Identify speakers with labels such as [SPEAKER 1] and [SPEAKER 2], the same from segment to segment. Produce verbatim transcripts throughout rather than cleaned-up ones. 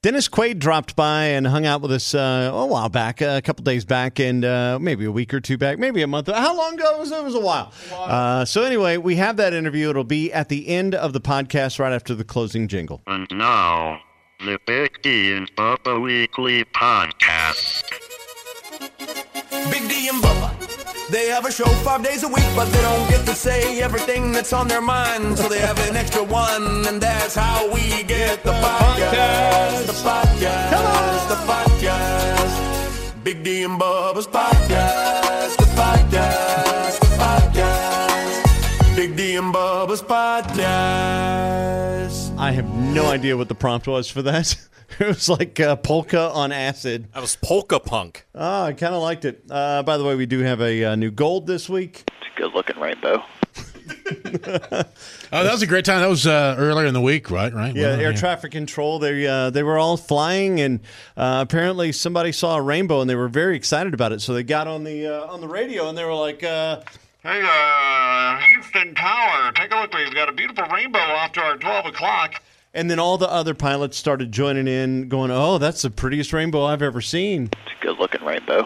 [SPEAKER 1] Dennis Quaid dropped by and hung out with us uh, a while back, a couple days back, and uh, maybe a week or two back, maybe a month. How long ago was it? It was a while. Uh, so anyway, we have that interview. It'll be at the end of the podcast right after the closing jingle.
[SPEAKER 2] And now, the Big D and Bubba Weekly Podcast.
[SPEAKER 3] Big D and Bubba. They have a show five days a week, but they don't get to say everything that's on their mind. So they have an extra one, and that's how we get the podcast. The podcast. Come on. The podcast. Big D and Bubba's podcast. The podcast. The podcast. Big D and Bubba's podcast.
[SPEAKER 1] I have no idea what the prompt was for that. It was like uh, polka on acid.
[SPEAKER 4] That was polka punk.
[SPEAKER 1] Oh, I kind of liked it. Uh, by the way, we do have a uh, new gold this week.
[SPEAKER 5] It's a good-looking rainbow.
[SPEAKER 6] Oh, that was a great time. That was uh, earlier in the week, right? Right.
[SPEAKER 1] Yeah,
[SPEAKER 6] well,
[SPEAKER 1] air
[SPEAKER 6] yeah.
[SPEAKER 1] traffic control. They uh, they were all flying, and uh, apparently somebody saw a rainbow, and they were very excited about it. So they got on the uh, on the radio, and they were like, uh, "Hey, uh, Houston Tower, take a look. We've got a beautiful rainbow after our twelve o'clock." And then all the other pilots started joining in, going, "Oh, that's the prettiest rainbow I've ever seen."
[SPEAKER 5] It's a good-looking rainbow.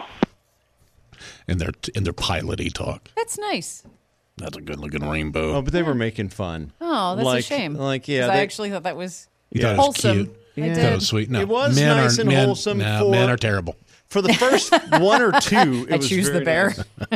[SPEAKER 6] In their in their piloty talk.
[SPEAKER 7] That's nice.
[SPEAKER 6] That's a good looking rainbow.
[SPEAKER 1] Oh, but they were making fun.
[SPEAKER 7] Oh, that's
[SPEAKER 1] like,
[SPEAKER 7] a shame.
[SPEAKER 1] Like, yeah,
[SPEAKER 7] 'Cause
[SPEAKER 1] they,
[SPEAKER 7] I actually thought that was
[SPEAKER 6] You thought it was
[SPEAKER 7] wholesome.
[SPEAKER 6] cute.
[SPEAKER 7] I
[SPEAKER 1] Yeah.
[SPEAKER 6] You
[SPEAKER 7] did.
[SPEAKER 6] thought it was sweet. No,
[SPEAKER 1] It was
[SPEAKER 6] men
[SPEAKER 1] nice
[SPEAKER 6] are,
[SPEAKER 1] and
[SPEAKER 6] men,
[SPEAKER 1] wholesome
[SPEAKER 6] No,
[SPEAKER 1] for-
[SPEAKER 6] men are terrible.
[SPEAKER 1] For the first one or two, it
[SPEAKER 7] I
[SPEAKER 1] was
[SPEAKER 7] choose the
[SPEAKER 1] very
[SPEAKER 7] bear.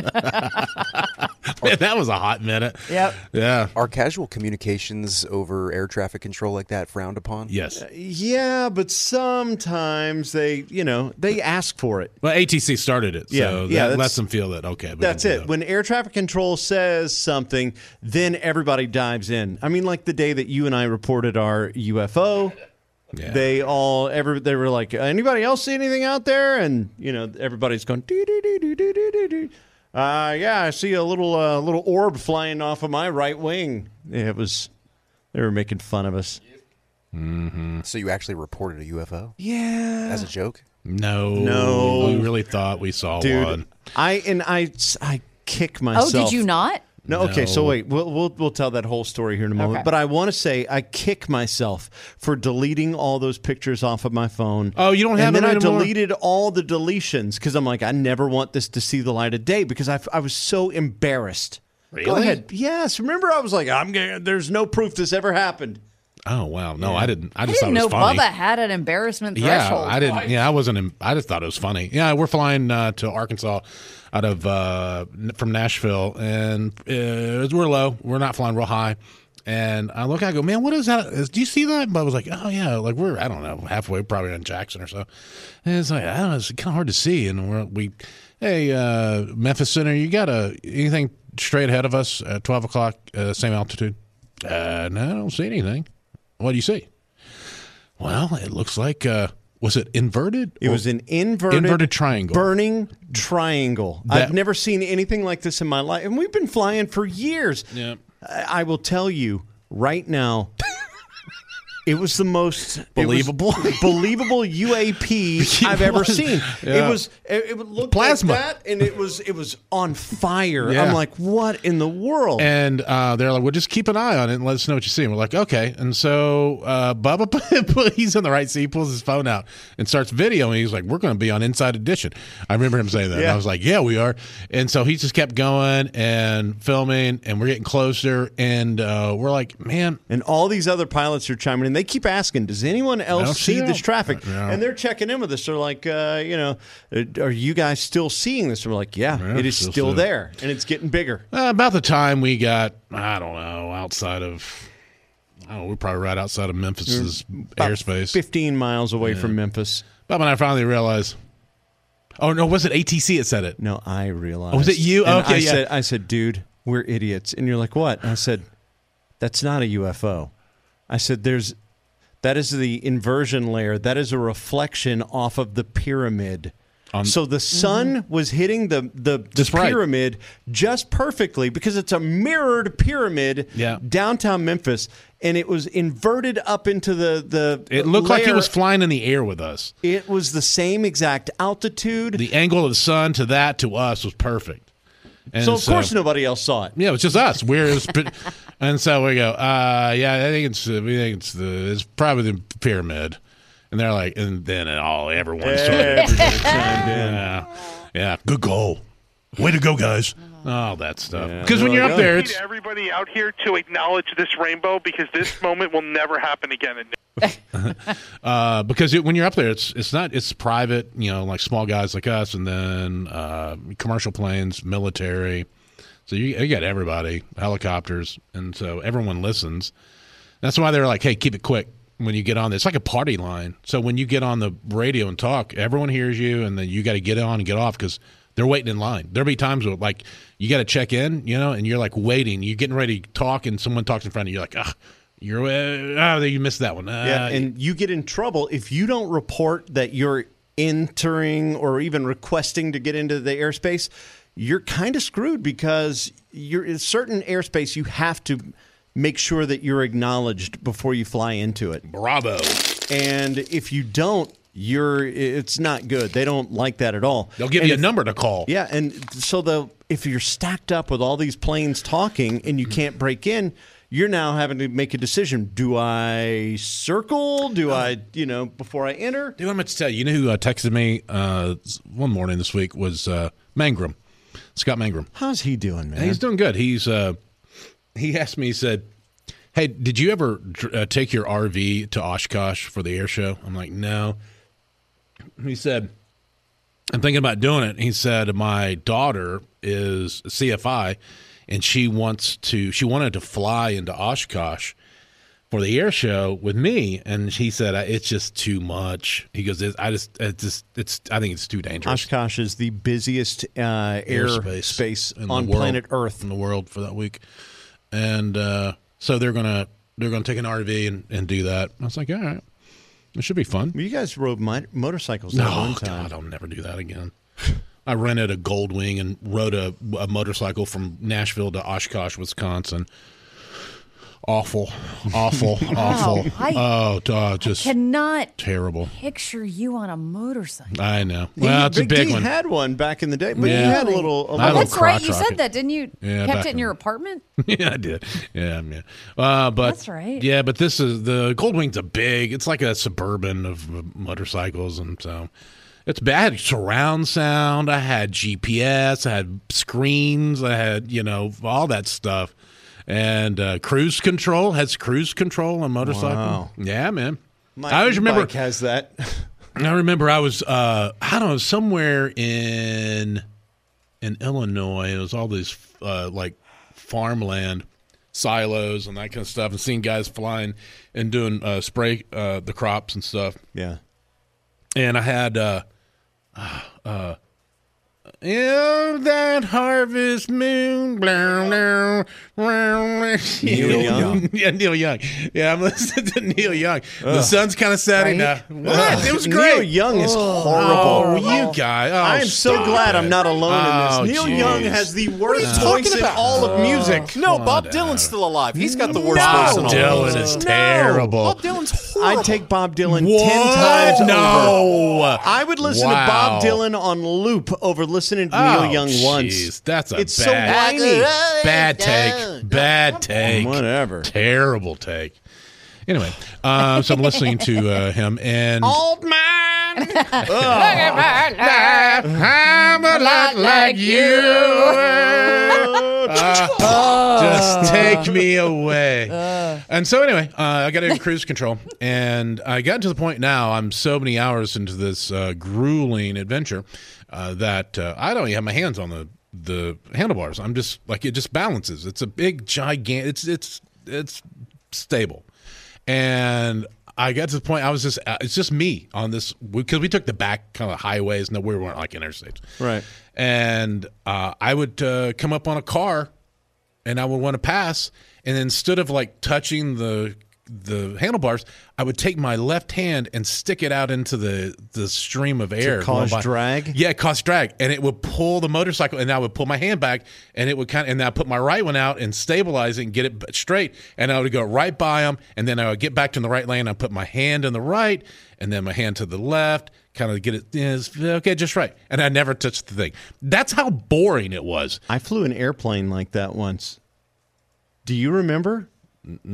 [SPEAKER 1] nice.
[SPEAKER 6] Man, that was a hot minute.
[SPEAKER 7] Yep.
[SPEAKER 6] Yeah.
[SPEAKER 8] Are casual communications over air traffic control like that frowned upon?
[SPEAKER 6] Yes.
[SPEAKER 1] Yeah, but sometimes they, you know, they ask for it.
[SPEAKER 6] Well, A T C started it, so
[SPEAKER 1] Yeah,
[SPEAKER 6] that
[SPEAKER 1] yeah, that's-
[SPEAKER 6] lets them feel that, okay. we
[SPEAKER 1] That's
[SPEAKER 6] can do
[SPEAKER 1] it.
[SPEAKER 6] that.
[SPEAKER 1] When air traffic control says something, then everybody dives in. I mean, like the day that you and I reported our U F O.
[SPEAKER 6] Yeah.
[SPEAKER 1] They all, every, they were like, anybody else see anything out there? And, you know, everybody's going, doo, doo, doo, doo, doo, doo, doo. Uh, yeah, I see a little uh, little orb flying off of my right wing. Yeah, it was, they were making fun of us.
[SPEAKER 6] Mm-hmm.
[SPEAKER 8] So you actually reported a U F O?
[SPEAKER 1] Yeah.
[SPEAKER 8] As a joke?
[SPEAKER 6] No.
[SPEAKER 1] No.
[SPEAKER 6] We really thought we saw
[SPEAKER 1] Dude,
[SPEAKER 6] one.
[SPEAKER 1] I, and I, I kick
[SPEAKER 7] Oh,
[SPEAKER 1] myself.
[SPEAKER 7] did you not?
[SPEAKER 1] No, okay, so
[SPEAKER 6] No.
[SPEAKER 1] wait, we'll, we'll we'll tell that whole story here in a moment.
[SPEAKER 7] Okay.
[SPEAKER 1] But I want to say I kick myself for deleting all those pictures off of my phone.
[SPEAKER 6] Oh, you don't have
[SPEAKER 1] And then
[SPEAKER 6] them
[SPEAKER 1] I
[SPEAKER 6] anymore?
[SPEAKER 1] deleted all the deletions because I'm like, I never want this to see the light of day because I, I was so embarrassed. Go
[SPEAKER 6] Really?
[SPEAKER 1] ahead. Yes, remember I was like, I'm gonna, there's no proof this ever happened.
[SPEAKER 6] Oh, wow. No, I didn't. I
[SPEAKER 7] I
[SPEAKER 6] just
[SPEAKER 7] didn't
[SPEAKER 6] thought
[SPEAKER 7] know
[SPEAKER 6] it was funny.
[SPEAKER 7] Bubba had an embarrassment
[SPEAKER 6] Yeah,
[SPEAKER 7] threshold.
[SPEAKER 6] I didn't. Yeah, I wasn't. in- I just thought it was funny. Yeah, we're flying uh, to Arkansas out of uh, n- from Nashville, and uh, we're low. We're not flying real high. And I look, I go, man, what is that? Is, do you see that? And Bubba was like, oh yeah, like we're I don't know halfway, probably on Jackson or so. And it's like I don't know, it's kind of hard to see. And we're, we, hey, uh, Memphis Center, you got a anything straight ahead of us at twelve o'clock, uh, same altitude? Uh, no, I don't see anything. What do you see? Well, it looks like, uh, was it inverted?
[SPEAKER 1] It
[SPEAKER 6] Or-
[SPEAKER 1] was an inverted,
[SPEAKER 6] Inverted triangle.
[SPEAKER 1] burning triangle.
[SPEAKER 6] That-
[SPEAKER 1] I've never seen anything like this in my life, and we've been flying for years.
[SPEAKER 6] Yeah.
[SPEAKER 1] I, I will tell you right now. It was the most it was
[SPEAKER 6] Believable?
[SPEAKER 1] believable U A P I've
[SPEAKER 6] It
[SPEAKER 1] ever
[SPEAKER 6] was.
[SPEAKER 1] seen.
[SPEAKER 6] Yeah.
[SPEAKER 1] It was it, it looked
[SPEAKER 6] Plasma.
[SPEAKER 1] like that, and it was it was on fire.
[SPEAKER 6] Yeah.
[SPEAKER 1] I'm like, what in the world?
[SPEAKER 6] And uh, they're like, well, just keep an eye on it and let us know what you see. And we're like, okay. And so uh, Bubba, he's in the right seat, he pulls his phone out and starts videoing. He's like, we're going to be on Inside Edition. I remember him saying that. And
[SPEAKER 1] Yeah.
[SPEAKER 6] I was like, yeah, we are. And so he just kept going and filming, and we're getting closer. And uh, we're like, man.
[SPEAKER 1] And all these other pilots are chiming in. They keep asking, does anyone else
[SPEAKER 6] don't
[SPEAKER 1] see
[SPEAKER 6] see
[SPEAKER 1] this
[SPEAKER 6] it.
[SPEAKER 1] traffic?
[SPEAKER 6] Yeah.
[SPEAKER 1] And they're checking in with us. They're like, uh, you know, are you guys still seeing this? And we're like, yeah,
[SPEAKER 6] Yeah,
[SPEAKER 1] it is
[SPEAKER 6] still
[SPEAKER 1] still
[SPEAKER 6] see it.
[SPEAKER 1] there, and it's getting bigger.
[SPEAKER 6] Uh, about the time we got, I don't know, outside of, I don't know, we're probably right outside of Memphis's
[SPEAKER 1] About
[SPEAKER 6] airspace.
[SPEAKER 1] fifteen miles away from Memphis.
[SPEAKER 6] Bob and I finally realized, oh, no, was it A T C that said it?
[SPEAKER 1] No, I realized.
[SPEAKER 6] Oh, was it you?
[SPEAKER 1] And
[SPEAKER 6] Okay,
[SPEAKER 1] I
[SPEAKER 6] yeah.
[SPEAKER 1] said, I said, dude, we're idiots. And you're like, what? And I said, that's not a U F O. I said, there's, that is the inversion layer. That is a reflection off of the pyramid.
[SPEAKER 6] Um,
[SPEAKER 1] so the sun was hitting the the, the
[SPEAKER 6] Just right.
[SPEAKER 1] pyramid just perfectly because it's a mirrored pyramid
[SPEAKER 6] Yeah.
[SPEAKER 1] downtown Memphis, and it was inverted up into the the.
[SPEAKER 6] It looked like it
[SPEAKER 1] layer.
[SPEAKER 6] was flying in the air with us.
[SPEAKER 1] It was the same exact altitude.
[SPEAKER 6] The angle of the sun to that to us was perfect. And
[SPEAKER 1] so of course nobody else saw it.
[SPEAKER 6] Yeah, it was just us. We're it was, pre- and so we go. Uh, yeah, I think it's uh, we think it's the it's probably the pyramid. And they're like, and then it all everyone started.
[SPEAKER 1] Everybody chimed in.
[SPEAKER 6] Yeah, yeah, good goal. Way to go, guys. All that stuff.
[SPEAKER 1] Yeah,
[SPEAKER 6] Because when
[SPEAKER 1] there
[SPEAKER 6] you're
[SPEAKER 1] we
[SPEAKER 6] up
[SPEAKER 1] go.
[SPEAKER 6] there,
[SPEAKER 4] I need
[SPEAKER 6] it's
[SPEAKER 4] everybody out here to acknowledge this rainbow because this moment will never happen again.
[SPEAKER 6] uh, because it, when you're up there, it's it's not it's private. You know, like small guys like us, and then uh, commercial planes, military. So you, you got everybody, helicopters, and so everyone listens. That's why they're like, "Hey, keep it quick when you get on." It's like a party line. So when you get on the radio and talk, everyone hears you, and then you got to get on and get off because they're waiting in line. There'll be times where like you got to check in, you know, and you're like waiting. You're getting ready to talk, and someone talks in front of you. You're like, "Ah, you're uh, oh, you missed that one." Uh,
[SPEAKER 1] Yeah, and you get in trouble if you don't report that you're entering or even requesting to get into the airspace. You're kind of screwed because you're in certain airspace. You have to make sure that you're acknowledged before you fly into it.
[SPEAKER 6] Bravo.
[SPEAKER 1] And if you don't, you're it's not good. They don't like that at all.
[SPEAKER 6] They'll give
[SPEAKER 1] And
[SPEAKER 6] you a
[SPEAKER 1] if-
[SPEAKER 6] number to call.
[SPEAKER 1] Yeah, and so the if you're stacked up with all these planes talking and you can't break in, you're now having to make a decision. Do I circle? Do I, you know, before I enter?
[SPEAKER 6] Dude, I'm going to tell you, you know who uh, texted me uh, one morning this week was uh, Mangrum, Scott Mangrum.
[SPEAKER 1] How's he doing, man?
[SPEAKER 6] He's doing good. He's uh, he asked me, he said, "Hey, did you ever uh, take your R V to Oshkosh for the air show?" I'm like, "No." He said, "I'm thinking about doing it." He said, "My daughter is C F I, and she wants to. She wanted to fly into Oshkosh for the air show with me, and he said it's just too much." He goes, "I just, it's just, it's. I think it's too dangerous."
[SPEAKER 1] Oshkosh is the busiest uh, air space
[SPEAKER 6] in the
[SPEAKER 1] on
[SPEAKER 6] world-
[SPEAKER 1] planet Earth.
[SPEAKER 6] in the world for that week, and uh, so they're gonna they're gonna take an R V and, and do that. I was like, all right, it should be fun.
[SPEAKER 1] You guys rode mi- motorcycles that
[SPEAKER 6] No,
[SPEAKER 1] one time.
[SPEAKER 6] God, I'll never do that again. I rented a Goldwing and rode a, a motorcycle from Nashville to Oshkosh, Wisconsin. Awful, awful, awful.
[SPEAKER 7] I-
[SPEAKER 6] oh, duh, just
[SPEAKER 7] Cannot
[SPEAKER 6] terrible.
[SPEAKER 7] picture you on a motorcycle.
[SPEAKER 6] I know.
[SPEAKER 1] He-
[SPEAKER 6] Well, it's a
[SPEAKER 1] Big
[SPEAKER 6] big
[SPEAKER 1] D
[SPEAKER 6] one.
[SPEAKER 1] had one back in the day, but
[SPEAKER 6] Yeah.
[SPEAKER 1] you had a little. A
[SPEAKER 6] I
[SPEAKER 1] little
[SPEAKER 6] don't
[SPEAKER 7] That's right.
[SPEAKER 6] crotch
[SPEAKER 7] You
[SPEAKER 6] rocket.
[SPEAKER 7] said that, didn't you?
[SPEAKER 6] Yeah,
[SPEAKER 7] Kept
[SPEAKER 6] back
[SPEAKER 7] it in
[SPEAKER 6] in-
[SPEAKER 7] your apartment?
[SPEAKER 6] Yeah, I did. Yeah, yeah. Uh, but
[SPEAKER 7] That's right.
[SPEAKER 6] Yeah, but this is the Goldwing's a big. It's like a Suburban of motorcycles, and so it's bad. Surround sound. I had G P S. I had screens. I had you know all that stuff, and uh, cruise control. Has cruise control on motorcycle.
[SPEAKER 1] Wow.
[SPEAKER 6] Yeah, man.
[SPEAKER 1] My
[SPEAKER 6] I always remember.
[SPEAKER 1] e-bike has that.
[SPEAKER 6] I remember I was uh, I don't know somewhere in in Illinois. It was all these uh, like farmland silos and that kind of stuff, and seeing guys flying and doing uh, spray uh, the crops and stuff.
[SPEAKER 1] Yeah.
[SPEAKER 6] And I had uh, uh, in that harvest moon, blah, blah, blah.
[SPEAKER 1] Neil Young?
[SPEAKER 6] yeah, Neil Young. Yeah, I'm listening to Neil Young. The sun's kind of setting now. What? It was great.
[SPEAKER 1] Neil Young is
[SPEAKER 6] Oh,
[SPEAKER 1] horrible.
[SPEAKER 6] you guy! Oh,
[SPEAKER 1] I am so
[SPEAKER 6] stop
[SPEAKER 1] glad
[SPEAKER 6] it.
[SPEAKER 1] I'm not alone
[SPEAKER 6] Oh,
[SPEAKER 1] in this. Neil
[SPEAKER 6] geez.
[SPEAKER 1] Young has the worst
[SPEAKER 8] talking
[SPEAKER 1] voice in
[SPEAKER 8] about?
[SPEAKER 1] all of music.
[SPEAKER 8] No, Bob
[SPEAKER 6] Come on
[SPEAKER 8] Dylan's
[SPEAKER 6] out.
[SPEAKER 8] still alive. He's got the worst
[SPEAKER 6] Bob
[SPEAKER 8] voice in all
[SPEAKER 6] Dylan
[SPEAKER 8] of
[SPEAKER 6] is
[SPEAKER 8] music.
[SPEAKER 6] terrible.
[SPEAKER 8] Bob Dylan's horrible.
[SPEAKER 1] I'd take Bob Dylan
[SPEAKER 6] What?
[SPEAKER 1] ten times over.
[SPEAKER 6] No.
[SPEAKER 1] I would listen
[SPEAKER 6] Wow.
[SPEAKER 1] to Bob Dylan on loop over listening to
[SPEAKER 6] Oh,
[SPEAKER 1] Neil Young once.
[SPEAKER 6] jeez, that's a
[SPEAKER 1] it's
[SPEAKER 6] bad,
[SPEAKER 1] so whiny.
[SPEAKER 6] bad take. Bad take.
[SPEAKER 1] Whatever.
[SPEAKER 6] Terrible take. Anyway, uh, so I'm listening to uh, him and
[SPEAKER 1] Old man.
[SPEAKER 6] I'm a lot like you. Uh, just take me away. And so anyway, uh, I got in cruise control, and I got to the point now. I'm so many hours into this uh, grueling adventure uh, that uh, I don't even have my hands on the the handlebars. I'm just like it just balances. It's a big gigantic. It's it's it's stable, and I got to the point I was just uh, it's just me on this because we took the back kind of highways. No, we weren't like interstates,
[SPEAKER 1] Right.
[SPEAKER 6] and uh, I would uh, come up on a car, and I would want to pass, and instead of like touching the the handlebars, I would take my left hand and stick it out into the the stream of air.
[SPEAKER 1] cause
[SPEAKER 6] going by.
[SPEAKER 1] drag?
[SPEAKER 6] Yeah, it caused drag, and it would pull the motorcycle, and I would pull my hand back, and it would kind of, and then I put my right one out and stabilize it and get it straight, and I would go right by them, and then I would get back to the right lane. I put my hand in the right, and then my hand to the left, kind of get it yeah, it's- okay, just right, and I never touched the thing. That's how boring it was.
[SPEAKER 1] I flew an airplane like that once. Do you remember?
[SPEAKER 6] No.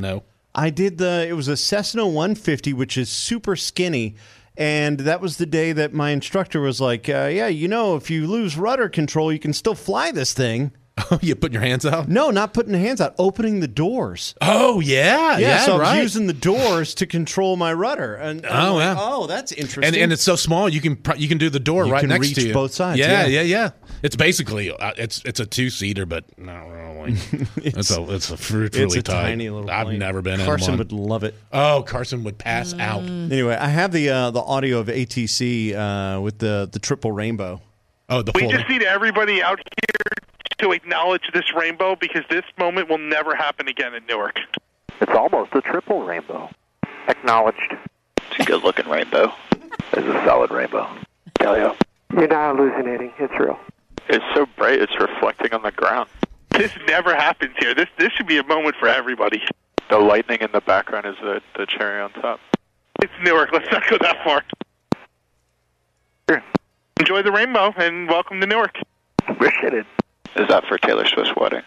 [SPEAKER 1] I did the, it was a Cessna one fifty, which is super skinny. And that was the day that my instructor was like, uh, yeah, you know, if you lose rudder control, you can still fly this thing.
[SPEAKER 6] Oh, you putting your hands out?
[SPEAKER 1] No, not putting the hands out, opening the doors.
[SPEAKER 6] Oh, yeah.
[SPEAKER 1] Yeah,
[SPEAKER 6] Yeah,
[SPEAKER 1] so
[SPEAKER 6] right.
[SPEAKER 1] I was using the doors to control my rudder. And I'm
[SPEAKER 6] Oh,
[SPEAKER 1] like,
[SPEAKER 6] yeah.
[SPEAKER 1] oh, that's interesting.
[SPEAKER 6] And, and it's so small, you can pr- you can do the door
[SPEAKER 1] You
[SPEAKER 6] right
[SPEAKER 1] can
[SPEAKER 6] next
[SPEAKER 1] reach
[SPEAKER 6] to you.
[SPEAKER 1] both sides,
[SPEAKER 6] Yeah,
[SPEAKER 1] yeah.
[SPEAKER 6] yeah, yeah. It's basically uh, it's it's a two seater, but not really. it's, a it's a fruit
[SPEAKER 1] it's
[SPEAKER 6] really
[SPEAKER 1] a
[SPEAKER 6] tight.
[SPEAKER 1] tiny little
[SPEAKER 6] I've
[SPEAKER 1] plane.
[SPEAKER 6] never been
[SPEAKER 1] Carson
[SPEAKER 6] in one.
[SPEAKER 1] would love it.
[SPEAKER 6] Oh, Carson would pass out.
[SPEAKER 1] Anyway, I have the uh, the audio of A T C uh, with the, the triple rainbow.
[SPEAKER 6] Oh, the
[SPEAKER 4] We
[SPEAKER 6] full.
[SPEAKER 4] just need everybody out here to acknowledge this rainbow because this moment will never happen again in Newark.
[SPEAKER 5] It's almost a triple rainbow. Acknowledged. It's a good-looking rainbow. It's a solid rainbow. Hell yeah.
[SPEAKER 9] You're not hallucinating. It's real.
[SPEAKER 5] It's so bright, it's reflecting on the ground.
[SPEAKER 4] This never happens here. This this should be a moment for everybody.
[SPEAKER 5] The lightning in the background is the, the cherry on top.
[SPEAKER 4] It's Newark. Let's not go that far.
[SPEAKER 5] Sure.
[SPEAKER 4] Enjoy the rainbow and welcome to Newark.
[SPEAKER 5] Appreciate it. Is that for Taylor Swift's wedding?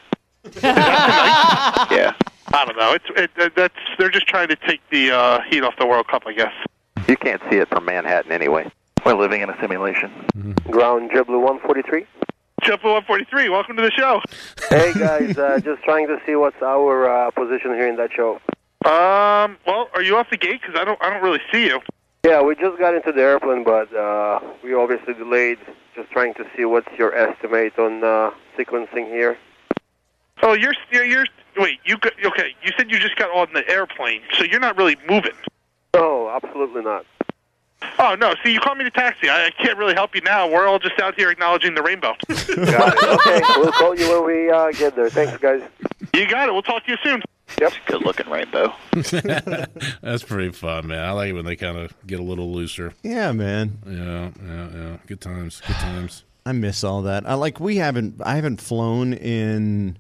[SPEAKER 5] Yeah.
[SPEAKER 4] I don't know. It's it, it, that's they're just trying to take the uh, heat off the World Cup, I guess.
[SPEAKER 5] You can't see it from Manhattan anyway. We're living in a simulation.
[SPEAKER 9] Ground JetBlue one forty-three.
[SPEAKER 4] JetBlue one forty-three, welcome to the show.
[SPEAKER 9] Hey, guys, uh, just trying to see what's our uh, position here in that show.
[SPEAKER 4] Um, well, are you off the gate? Because I don't, I don't really see you.
[SPEAKER 9] Yeah, we just got into the airplane, but uh, we obviously delayed. Just trying to see what's your estimate on uh, sequencing here.
[SPEAKER 4] Oh, you're, you're, you're wait, you got, okay, you said you just got on the airplane, so you're not really moving.
[SPEAKER 9] No, absolutely not.
[SPEAKER 4] Oh, no, see, you called me to taxi. I, I can't really help you now. We're all just out here acknowledging the rainbow.
[SPEAKER 9] Got it. Okay, we'll call you when we uh, get there. Thanks, guys.
[SPEAKER 4] You got it. We'll talk to you soon.
[SPEAKER 9] Yep.
[SPEAKER 5] Good-looking rainbow.
[SPEAKER 6] That's pretty fun, man. I like it when they kind of get a little looser.
[SPEAKER 1] Yeah, man.
[SPEAKER 6] Yeah, yeah, yeah. Good times. Good times.
[SPEAKER 1] I miss all that. I like we haven't I haven't flown in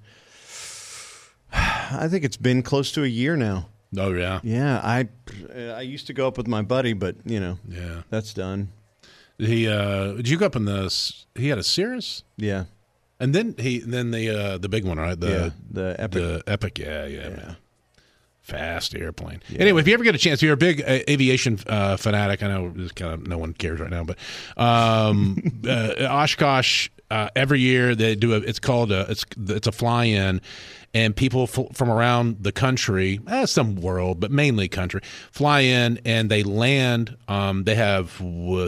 [SPEAKER 1] I think it's been close to a year now.
[SPEAKER 6] Oh yeah.
[SPEAKER 1] Yeah, I I used to go up with my buddy, but you know,
[SPEAKER 6] Yeah.
[SPEAKER 1] that's done.
[SPEAKER 6] He uh did you go up in the he had a Cirrus?
[SPEAKER 1] Yeah.
[SPEAKER 6] And then he then the uh the big one, right? The
[SPEAKER 1] yeah, the Epic.
[SPEAKER 6] the Epic, yeah, yeah,
[SPEAKER 1] Yeah.
[SPEAKER 6] man. Fast airplane. Anyway, if you ever get a chance, you're a big uh, aviation uh, fanatic. I know this kind of no one cares right now, but um, uh, Oshkosh uh, every year they do a. It's called a. It's it's a fly-in, and people f- from around the country, eh, some world, but mainly country, fly in and they land. Um, they have uh,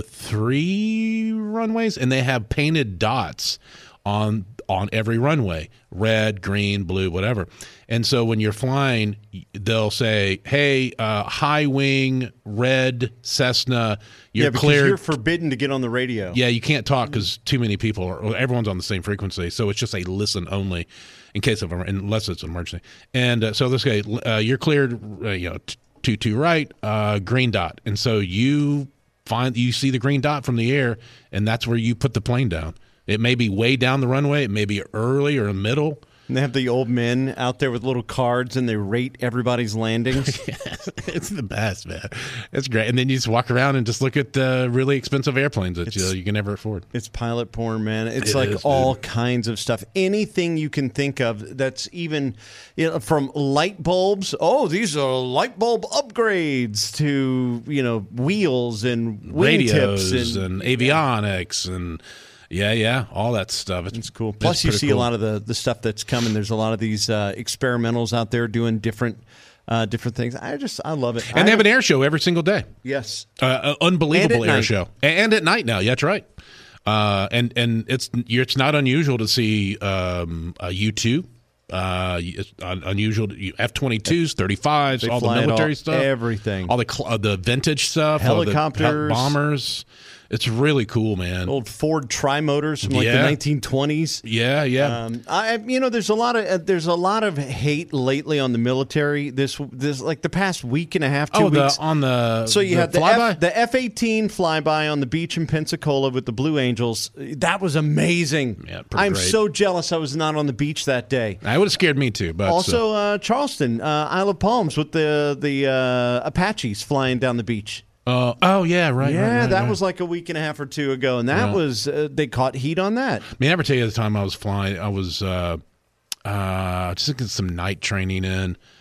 [SPEAKER 6] three runways, and they have painted dots on on every runway, red, green, blue, whatever. And so when you're flying, they'll say, hey, uh, high wing, red Cessna, you're
[SPEAKER 1] yeah, because
[SPEAKER 6] cleared.
[SPEAKER 1] you're forbidden to get on the radio.
[SPEAKER 6] Yeah, you can't talk because too many people are, well, everyone's on the same frequency. So it's just a listen only in case of, unless it's an emergency. And uh, so this guy, uh, you're cleared, uh, you know, two, two right, uh, green dot. And so you find, you see the green dot from the air, and that's where you put the plane down. It may be way down the runway. It may be early or middle.
[SPEAKER 1] And they have the old men out there with little cards, and they rate everybody's landings.
[SPEAKER 6] It's the best, man. It's great. And then you just walk around and just look at the really expensive airplanes that you, you can never afford.
[SPEAKER 1] It's pilot porn, man. It's
[SPEAKER 6] It
[SPEAKER 1] like
[SPEAKER 6] is,
[SPEAKER 1] all
[SPEAKER 6] dude.
[SPEAKER 1] kinds of stuff. Anything you can think of that's even, you know, from light bulbs. Oh, these are light bulb upgrades to, you know, wheels and wing
[SPEAKER 6] Radios
[SPEAKER 1] tips
[SPEAKER 6] and, avionics and yeah, yeah, all that stuff. It's,
[SPEAKER 1] It's cool. Plus, you see a lot of the, the stuff that's coming. There's a lot of these uh, experimentals out there doing different uh, different things. I just I love it.
[SPEAKER 6] And
[SPEAKER 1] I
[SPEAKER 6] they have an air show every single day.
[SPEAKER 1] Yes.
[SPEAKER 6] Uh, uh, unbelievable
[SPEAKER 1] And at
[SPEAKER 6] air
[SPEAKER 1] night.
[SPEAKER 6] show. And at night now. Yeah, that's right. Uh, and and it's you're, it's not unusual to see um, a U two. Uh, it's un- unusual to, F twenty-twos, thirty-fives,
[SPEAKER 1] They
[SPEAKER 6] all the
[SPEAKER 1] fly it
[SPEAKER 6] military
[SPEAKER 1] all-
[SPEAKER 6] stuff,
[SPEAKER 1] everything.
[SPEAKER 6] all the cl- uh, the vintage stuff, all the
[SPEAKER 1] Helicopters.
[SPEAKER 6] hel- bombers. It's really cool, man.
[SPEAKER 1] Old Ford tri-motors from like
[SPEAKER 6] Yeah.
[SPEAKER 1] the nineteen twenties.
[SPEAKER 6] Yeah, yeah.
[SPEAKER 1] Um, I, you know, there's a lot of uh, there's a lot of hate lately on the military. This this like the past week and a half, two
[SPEAKER 6] oh,
[SPEAKER 1] weeks.
[SPEAKER 6] the on the
[SPEAKER 1] so you
[SPEAKER 6] the
[SPEAKER 1] had the
[SPEAKER 6] flyby.
[SPEAKER 1] F, the F eighteen flyby on the beach in Pensacola with the Blue Angels. That was amazing.
[SPEAKER 6] Yeah, pretty
[SPEAKER 1] I'm
[SPEAKER 6] great.
[SPEAKER 1] so jealous I was not on the beach that day.
[SPEAKER 6] That would have scared me too. But
[SPEAKER 1] Also,
[SPEAKER 6] uh,
[SPEAKER 1] uh, Charleston, uh, Isle of Palms with the the uh, Apaches flying down the beach.
[SPEAKER 6] uh, oh yeah, right.
[SPEAKER 1] Yeah,
[SPEAKER 6] right, right,
[SPEAKER 1] that
[SPEAKER 6] right.
[SPEAKER 1] was like a week and a half or two ago, and that
[SPEAKER 6] Yeah.
[SPEAKER 1] was uh, they caught heat on that.
[SPEAKER 6] I mean, I ever tell you the time I was flying, I was uh, uh, just getting some night training in,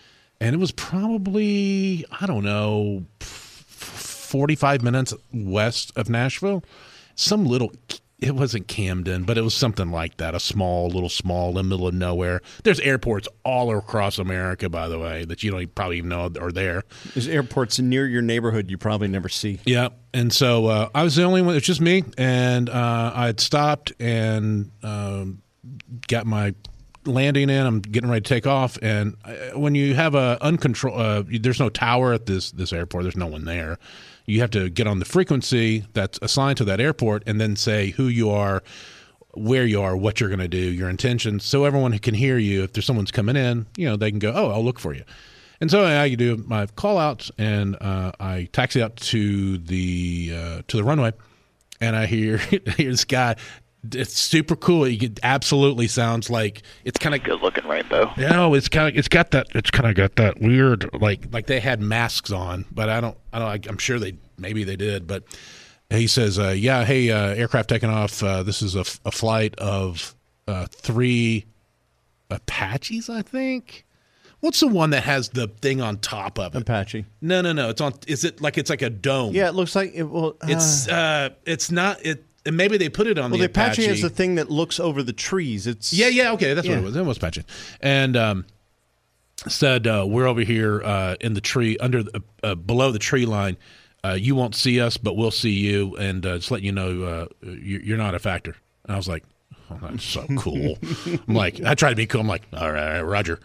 [SPEAKER 6] and it was probably, I don't know, forty-five minutes west of Nashville. Some little, it wasn't Camden, but it was something like that, a small, little small in the middle of nowhere. There's airports all across America, by the way, that you don't probably even know are there.
[SPEAKER 1] There's airports near your neighborhood you probably never see.
[SPEAKER 6] Yeah, and so uh, I was the only one. It was just me, and uh, I had stopped and um, got my landing in. I'm getting ready to take off, and when you have a uncontrolled, uh, there's no tower at this this airport. There's no one there. You have to get on the frequency that's assigned to that airport, and then say who you are, where you are, what you're going to do, your intentions, so everyone can hear you. If there's someone's coming in, you know, they can go, oh, I'll look for you. And so I do my call outs, and uh, I taxi out to the uh, to the runway, and I hear, I hear this guy. It's super cool. It absolutely sounds like it's kind of
[SPEAKER 5] good looking rainbow.
[SPEAKER 6] Yeah, no, it's kind of it's got that it's kind of got that weird like like they had masks on, but I don't I don't I'm sure they maybe they did, but he says, uh, yeah, hey, uh, aircraft taking off. Uh, this is a, a flight of uh, three Apaches, I think. What's the one that has the thing on top of it?
[SPEAKER 1] Apache.
[SPEAKER 6] No, no, no. It's on. Is it like it's like a dome?
[SPEAKER 1] Yeah, it looks like it. Well, uh,
[SPEAKER 6] it's uh, it's not it. And maybe they put it on
[SPEAKER 1] well,
[SPEAKER 6] the
[SPEAKER 1] the Apache.
[SPEAKER 6] Apache.
[SPEAKER 1] has the thing that looks over the trees. It's
[SPEAKER 6] yeah, yeah, okay, that's
[SPEAKER 1] yeah.
[SPEAKER 6] what it was. It was Apache, and um, said uh, we're over here uh, in the tree under the, uh, below the tree line. Uh, you won't see us, but we'll see you, and uh, just let you know uh, you, you're not a factor. And I was like, oh, that's so cool. I'm like, I tried to be cool. I'm like, all right, all right Roger,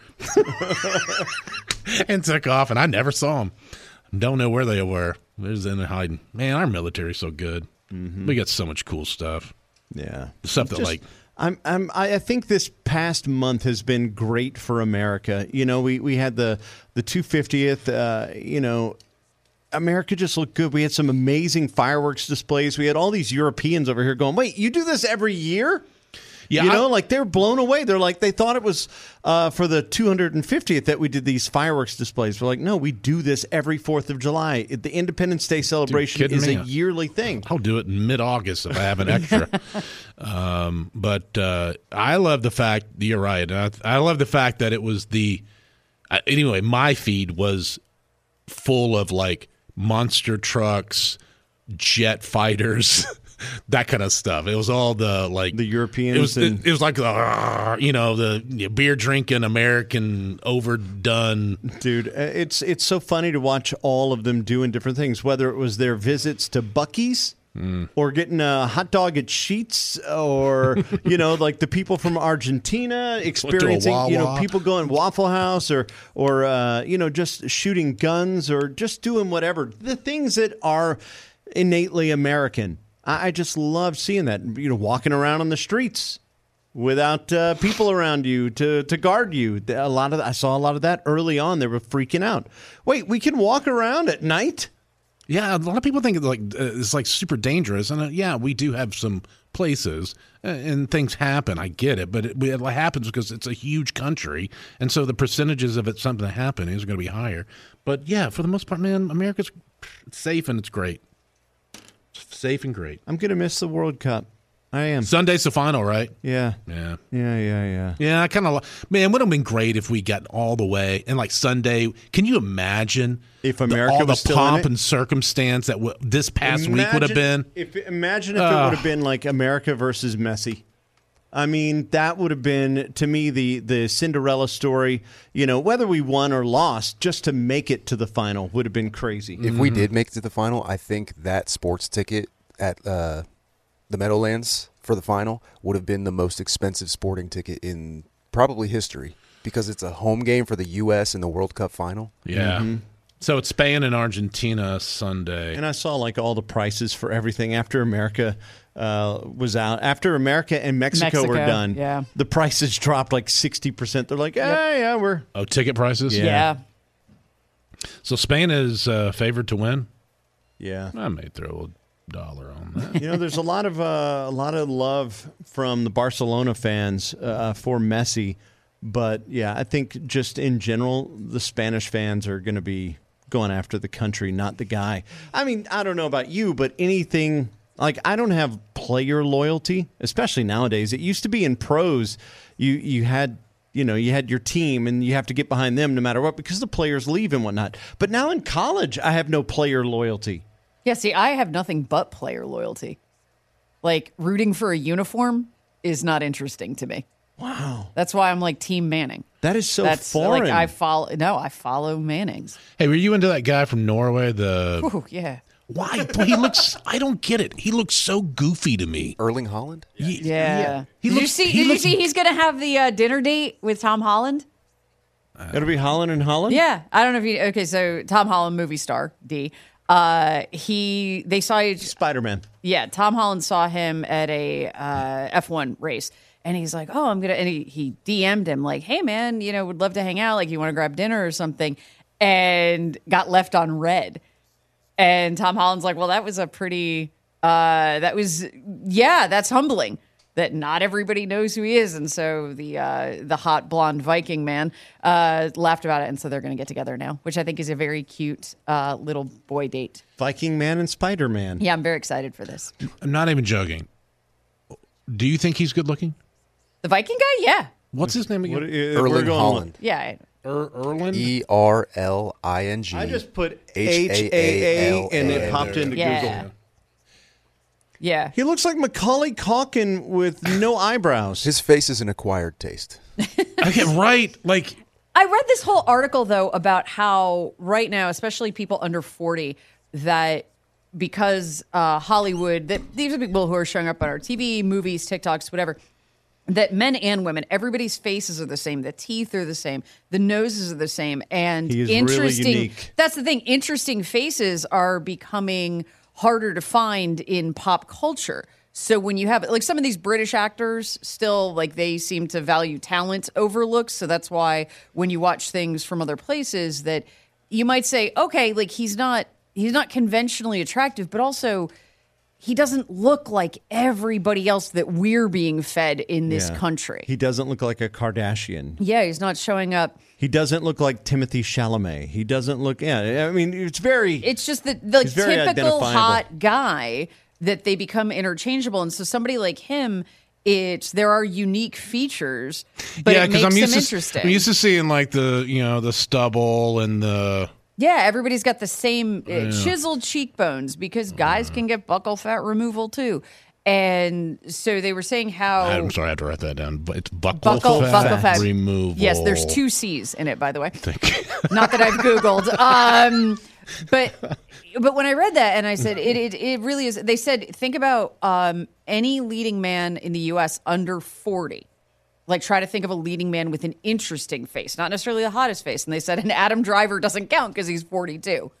[SPEAKER 6] and took off, and I never saw them. Don't know where they were. They're just in there hiding. Man, our military's so good. Mm-hmm. We got so much cool stuff.
[SPEAKER 1] Yeah,
[SPEAKER 6] stuff that
[SPEAKER 1] Just,
[SPEAKER 6] like.
[SPEAKER 1] I'm, I'm, I think this past month has been great for America. You know, we, we had the the two hundred fiftieth. Uh, you know, America just looked good. We had some amazing fireworks displays. We had all these Europeans over here going, "Wait, you do this every year?"
[SPEAKER 6] Yeah,
[SPEAKER 1] you know,
[SPEAKER 6] I,
[SPEAKER 1] like they're blown away. They're like, they thought it was uh, for the two hundred fiftieth that we did these fireworks displays. We're like, no, we do this every fourth of July. The Independence Day celebration
[SPEAKER 6] Dude,
[SPEAKER 1] is
[SPEAKER 6] me?
[SPEAKER 1] a yearly thing.
[SPEAKER 6] I'll do it in mid-August if I have an extra. um, but uh, I love the fact, you're right. I, I love the fact that it was the, uh, anyway, my feed was full of like monster trucks, jet fighters, that kind of stuff. It was all the like
[SPEAKER 1] the Europeans.
[SPEAKER 6] It was
[SPEAKER 1] and-
[SPEAKER 6] it, it was like the you know the you know, beer drinking American overdone.
[SPEAKER 1] Dude, it's it's so funny to watch all of them doing different things. Whether it was their visits to Buc-ee's. Mm. Or getting a hot dog at Sheetz, or you know, like the people from Argentina experiencing, you know, people going Waffle House, or or uh, you know, just shooting guns, or just doing whatever, the things that are innately American. I just love seeing that, you know, walking around on the streets without uh, people around you to, to guard you. A lot of I saw a lot of that early on. They were freaking out. Wait, we can walk around at night?
[SPEAKER 6] Yeah, a lot of people think it's like uh, it's like super dangerous, and uh, yeah, we do have some places uh, and things happen. I get it, but it, it happens because it's a huge country, and so the percentages of it something that happen is going to be higher. But yeah, for the most part, man, America's safe and it's great. Safe and great.
[SPEAKER 1] I'm going to miss the World Cup. I am.
[SPEAKER 6] Sunday's the final, right?
[SPEAKER 1] Yeah.
[SPEAKER 6] Yeah.
[SPEAKER 1] Yeah, yeah, yeah.
[SPEAKER 6] Yeah, I kind of, man, would have been great if we got all the way. And like Sunday, can you imagine
[SPEAKER 1] if America
[SPEAKER 6] the, all
[SPEAKER 1] was
[SPEAKER 6] the
[SPEAKER 1] still
[SPEAKER 6] pomp
[SPEAKER 1] in it?
[SPEAKER 6] and circumstance that w- this past
[SPEAKER 1] imagine
[SPEAKER 6] week would have been?
[SPEAKER 1] If Imagine if
[SPEAKER 6] uh,
[SPEAKER 1] it would have been like America versus Messi. I mean, that would have been, to me, the, the Cinderella story. You know, whether we won or lost, just to make it to the final would have been crazy.
[SPEAKER 8] If mm-hmm. we did make it to the final, I think that sports ticket at uh, the Meadowlands for the final would have been the most expensive sporting ticket in probably history, because it's a home game for the U S in the World Cup final.
[SPEAKER 6] Yeah. Mm-hmm. So it's Spain and Argentina Sunday.
[SPEAKER 1] And I saw like all the prices for everything after America uh, was out. After America and Mexico,
[SPEAKER 7] Mexico
[SPEAKER 1] were done,
[SPEAKER 7] yeah.
[SPEAKER 1] the prices dropped like sixty percent. They're like, yeah, yep. yeah, we're...
[SPEAKER 6] Oh, ticket prices?
[SPEAKER 7] Yeah. yeah.
[SPEAKER 6] So Spain is uh, favored to win?
[SPEAKER 1] Yeah.
[SPEAKER 6] I may throw a dollar on that.
[SPEAKER 1] You know, there's a lot of uh, a lot of love from the Barcelona fans uh, for Messi. But, yeah, I think just in general, the Spanish fans are going to be going after the country, not the guy. I mean, I don't know about you, but anything like I don't have player loyalty, especially nowadays. It used to be in pros, you you had you know, you had your team and you have to get behind them no matter what because the players leave and whatnot. But now in college, I have no player loyalty.
[SPEAKER 7] Yeah, see, I have nothing but player loyalty. Like, rooting for a uniform is not interesting to me.
[SPEAKER 1] Wow.
[SPEAKER 7] That's why I'm like Team Manning.
[SPEAKER 1] That is so
[SPEAKER 7] That's
[SPEAKER 1] foreign.
[SPEAKER 7] like I follow. No, I follow Mannings.
[SPEAKER 6] Hey, were you into that guy from Norway? The
[SPEAKER 7] Ooh, yeah.
[SPEAKER 6] Why? Boy, he looks. I don't get it. He looks so goofy to me.
[SPEAKER 8] Erling Haaland.
[SPEAKER 6] He-
[SPEAKER 7] Yeah.
[SPEAKER 6] He
[SPEAKER 7] did
[SPEAKER 6] looks-
[SPEAKER 7] you see?
[SPEAKER 6] he
[SPEAKER 7] Did
[SPEAKER 6] looks-
[SPEAKER 7] you see? He's going to have the uh, dinner date with Tom Holland.
[SPEAKER 1] It'll be Holland and Holland?
[SPEAKER 7] Yeah, I don't know if you. Okay, so Tom Holland, movie star D. Uh, he they saw each.
[SPEAKER 1] Spider-Man.
[SPEAKER 7] Yeah, Tom Holland saw him at a uh, F one race, and he's like, "Oh, I'm gonna." And he, he D M'd him like, "Hey, man, you know, would love to hang out. Like, you want to grab dinner or something?" And got left on red. And Tom Holland's like, "Well, that was a pretty. Uh, that was yeah, that's humbling." That not everybody knows who he is, and so the uh, the hot blonde Viking man uh, laughed about it, and so they're going to get together now, which I think is a very cute uh, little boy date.
[SPEAKER 1] Viking Man and Spider-Man.
[SPEAKER 7] Yeah, I'm very excited for this.
[SPEAKER 6] I'm not even joking. Do you think he's good looking?
[SPEAKER 7] The Viking guy, yeah,
[SPEAKER 6] What's his name again?
[SPEAKER 1] What, uh, we're
[SPEAKER 8] Erling
[SPEAKER 1] going-
[SPEAKER 8] Haaland.
[SPEAKER 7] yeah. I-
[SPEAKER 6] Er, Erland?
[SPEAKER 8] E R L I N G.
[SPEAKER 1] I just put
[SPEAKER 8] H
[SPEAKER 1] H
[SPEAKER 8] A
[SPEAKER 1] A
[SPEAKER 8] A
[SPEAKER 1] A
[SPEAKER 8] L
[SPEAKER 1] and it
[SPEAKER 8] A
[SPEAKER 1] popped
[SPEAKER 8] N.
[SPEAKER 1] into
[SPEAKER 7] Yeah.
[SPEAKER 1] Google.
[SPEAKER 7] Yeah.
[SPEAKER 1] He looks like Macaulay Culkin with no eyebrows.
[SPEAKER 8] His face is an acquired taste.
[SPEAKER 6] Okay, right. Like,
[SPEAKER 7] I read this whole article, though, about how right now, especially people under forty, that because uh, Hollywood, that these are people who are showing up on our T V, movies, TikToks, whatever, that men and women, everybody's faces are the same. The teeth are the same. The noses are the same. And
[SPEAKER 1] He is really
[SPEAKER 7] interesting.
[SPEAKER 1] unique.
[SPEAKER 7] That's the thing. Interesting faces are becoming harder to find in pop culture. So when you have like some of these British actors still like they seem to value talent over looks. So that's why when you watch things from other places that you might say, okay, like he's not he's not conventionally attractive, but also he doesn't look like everybody else that we're being fed in this
[SPEAKER 1] Yeah.
[SPEAKER 7] country.
[SPEAKER 1] He doesn't look like a Kardashian.
[SPEAKER 7] Yeah, he's not showing up.
[SPEAKER 1] He doesn't look like Timothy Chalamet. He doesn't look. Yeah, I mean, it's very.
[SPEAKER 7] It's just the, the
[SPEAKER 1] He's very
[SPEAKER 7] typical
[SPEAKER 1] identifiable.
[SPEAKER 7] hot guy that they become interchangeable. And so somebody like him, it's there are unique features, but
[SPEAKER 6] yeah,
[SPEAKER 7] it makes
[SPEAKER 6] I'm
[SPEAKER 7] them
[SPEAKER 6] used to
[SPEAKER 7] interesting.
[SPEAKER 6] I'm used to seeing like the you know the stubble and the
[SPEAKER 7] yeah, everybody's got the same uh, chiseled cheekbones because guys can get buccal fat removal too. And so they were saying how
[SPEAKER 6] I'm sorry, I have to write that down. But it's buccal,
[SPEAKER 7] buccal,
[SPEAKER 6] fat,
[SPEAKER 7] buccal fat
[SPEAKER 6] removal.
[SPEAKER 7] Yes, there's two C's in it, by the way.
[SPEAKER 6] Thank you.
[SPEAKER 7] Not that I've Googled. Um, but but when I read that and I said it, it it really is. They said think about um, any leading man in the U S under forty. Like try to think of a leading man with an interesting face, not necessarily the hottest face. And they said an Adam Driver doesn't count because he's forty-two.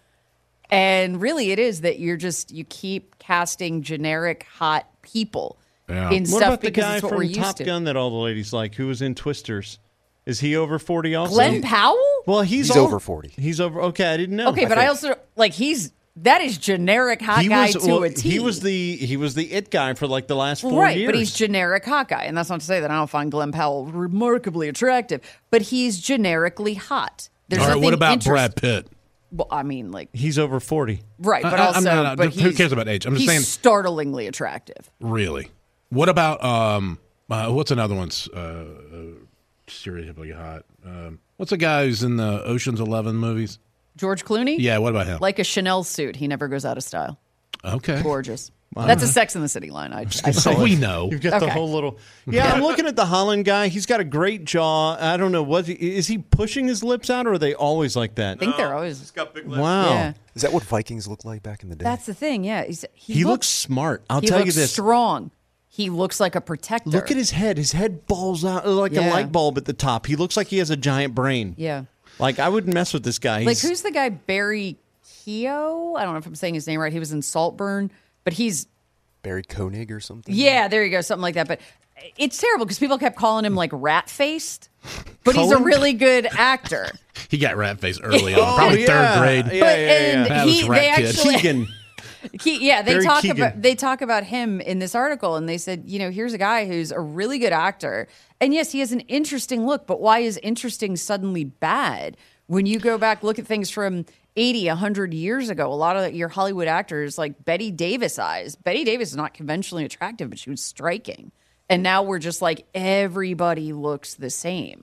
[SPEAKER 7] And really, it is that you're just you keep casting generic hot people
[SPEAKER 6] Yeah.
[SPEAKER 7] in
[SPEAKER 1] What
[SPEAKER 7] stuff
[SPEAKER 1] about the
[SPEAKER 7] because
[SPEAKER 1] guy
[SPEAKER 7] it's what we're
[SPEAKER 1] from
[SPEAKER 7] used
[SPEAKER 1] Top
[SPEAKER 7] to.
[SPEAKER 1] Gun that all the ladies like, who was in Twisters? Is he over forty also?
[SPEAKER 7] Glenn Powell?
[SPEAKER 1] Well, he's,
[SPEAKER 8] He's
[SPEAKER 1] all-
[SPEAKER 8] over forty.
[SPEAKER 1] He's over. Okay, I didn't know.
[SPEAKER 7] Okay, but I also like he's that is generic hot
[SPEAKER 1] he
[SPEAKER 7] guy
[SPEAKER 1] was,
[SPEAKER 7] to
[SPEAKER 1] well,
[SPEAKER 7] a T.
[SPEAKER 1] He was the he was the it guy for like the last four
[SPEAKER 7] right,
[SPEAKER 1] years.
[SPEAKER 7] but he's generic hot guy, and that's not to say that I don't find Glenn Powell remarkably attractive, but he's generically hot. There's
[SPEAKER 6] All right,
[SPEAKER 7] nothing
[SPEAKER 6] what about
[SPEAKER 7] interest-
[SPEAKER 6] Brad Pitt?
[SPEAKER 7] Well, I mean, like
[SPEAKER 1] he's over forty.
[SPEAKER 7] right, but
[SPEAKER 6] I- I'm
[SPEAKER 7] also,
[SPEAKER 6] not-
[SPEAKER 7] but
[SPEAKER 6] who
[SPEAKER 7] he's,
[SPEAKER 6] cares about age? I'm just
[SPEAKER 7] he's
[SPEAKER 6] saying-
[SPEAKER 7] startlingly attractive.
[SPEAKER 6] Really? What about um? Uh, what's another one's uh, uh stereotypically hot? Um, what's a guy who's in the Ocean's Eleven movies?
[SPEAKER 7] George Clooney,
[SPEAKER 6] Yeah, what about him?
[SPEAKER 7] like a Chanel suit, he never goes out of style.
[SPEAKER 6] Okay.
[SPEAKER 7] Gorgeous. That's a Sex in the City line. I, I
[SPEAKER 6] So we know.
[SPEAKER 1] You've got the
[SPEAKER 7] Okay.
[SPEAKER 1] whole little. Yeah, I'm looking at the Holland guy. He's got a great jaw. I don't know what is he pushing his lips out, or are they always like that?
[SPEAKER 7] think they're always.
[SPEAKER 1] got big lips. Wow,
[SPEAKER 7] Yeah,
[SPEAKER 8] Is that what Vikings looked like back in the day?
[SPEAKER 7] that's the thing. Yeah, he's, he,
[SPEAKER 1] he
[SPEAKER 7] looks,
[SPEAKER 1] looks smart. I'll
[SPEAKER 7] he
[SPEAKER 1] tell
[SPEAKER 7] looks
[SPEAKER 1] you this.
[SPEAKER 7] strong. He looks like a protector.
[SPEAKER 1] Look at his head. His head balls out like a
[SPEAKER 7] Yeah.
[SPEAKER 1] light bulb at the top. He looks like he has a giant brain.
[SPEAKER 7] Yeah.
[SPEAKER 1] Like I wouldn't mess with this guy.
[SPEAKER 7] Like,
[SPEAKER 1] He's-
[SPEAKER 7] who's the guy, Barry Keogh? I don't know if I'm saying his name right. He was in Saltburn, but he's,
[SPEAKER 8] Barry Koenig or something?
[SPEAKER 7] yeah, there you go, something like that. But it's terrible because people kept calling him like rat-faced, but he's a
[SPEAKER 1] Cohen?
[SPEAKER 7] really good actor.
[SPEAKER 6] He got rat face early on,
[SPEAKER 1] Oh,
[SPEAKER 6] probably
[SPEAKER 1] yeah.
[SPEAKER 6] third grade.
[SPEAKER 1] Yeah,
[SPEAKER 7] but
[SPEAKER 1] yeah, yeah.
[SPEAKER 7] and
[SPEAKER 6] That was
[SPEAKER 7] he,
[SPEAKER 6] Rat
[SPEAKER 7] they
[SPEAKER 6] Kid.
[SPEAKER 7] actually,
[SPEAKER 1] Keegan.
[SPEAKER 7] Ke- yeah, they
[SPEAKER 1] Barry
[SPEAKER 7] talk
[SPEAKER 1] Keoghan.
[SPEAKER 7] about they talk about him in this article, and they said, you know, here's a guy who's a really good actor, and yes, he has an interesting look, but why is interesting suddenly bad? When you go back, look at things from eighty, one hundred years ago, a lot of your Hollywood actors, like Betty Davis eyes. Betty Davis is not conventionally attractive, but she was striking. And now we're just like, everybody looks the same.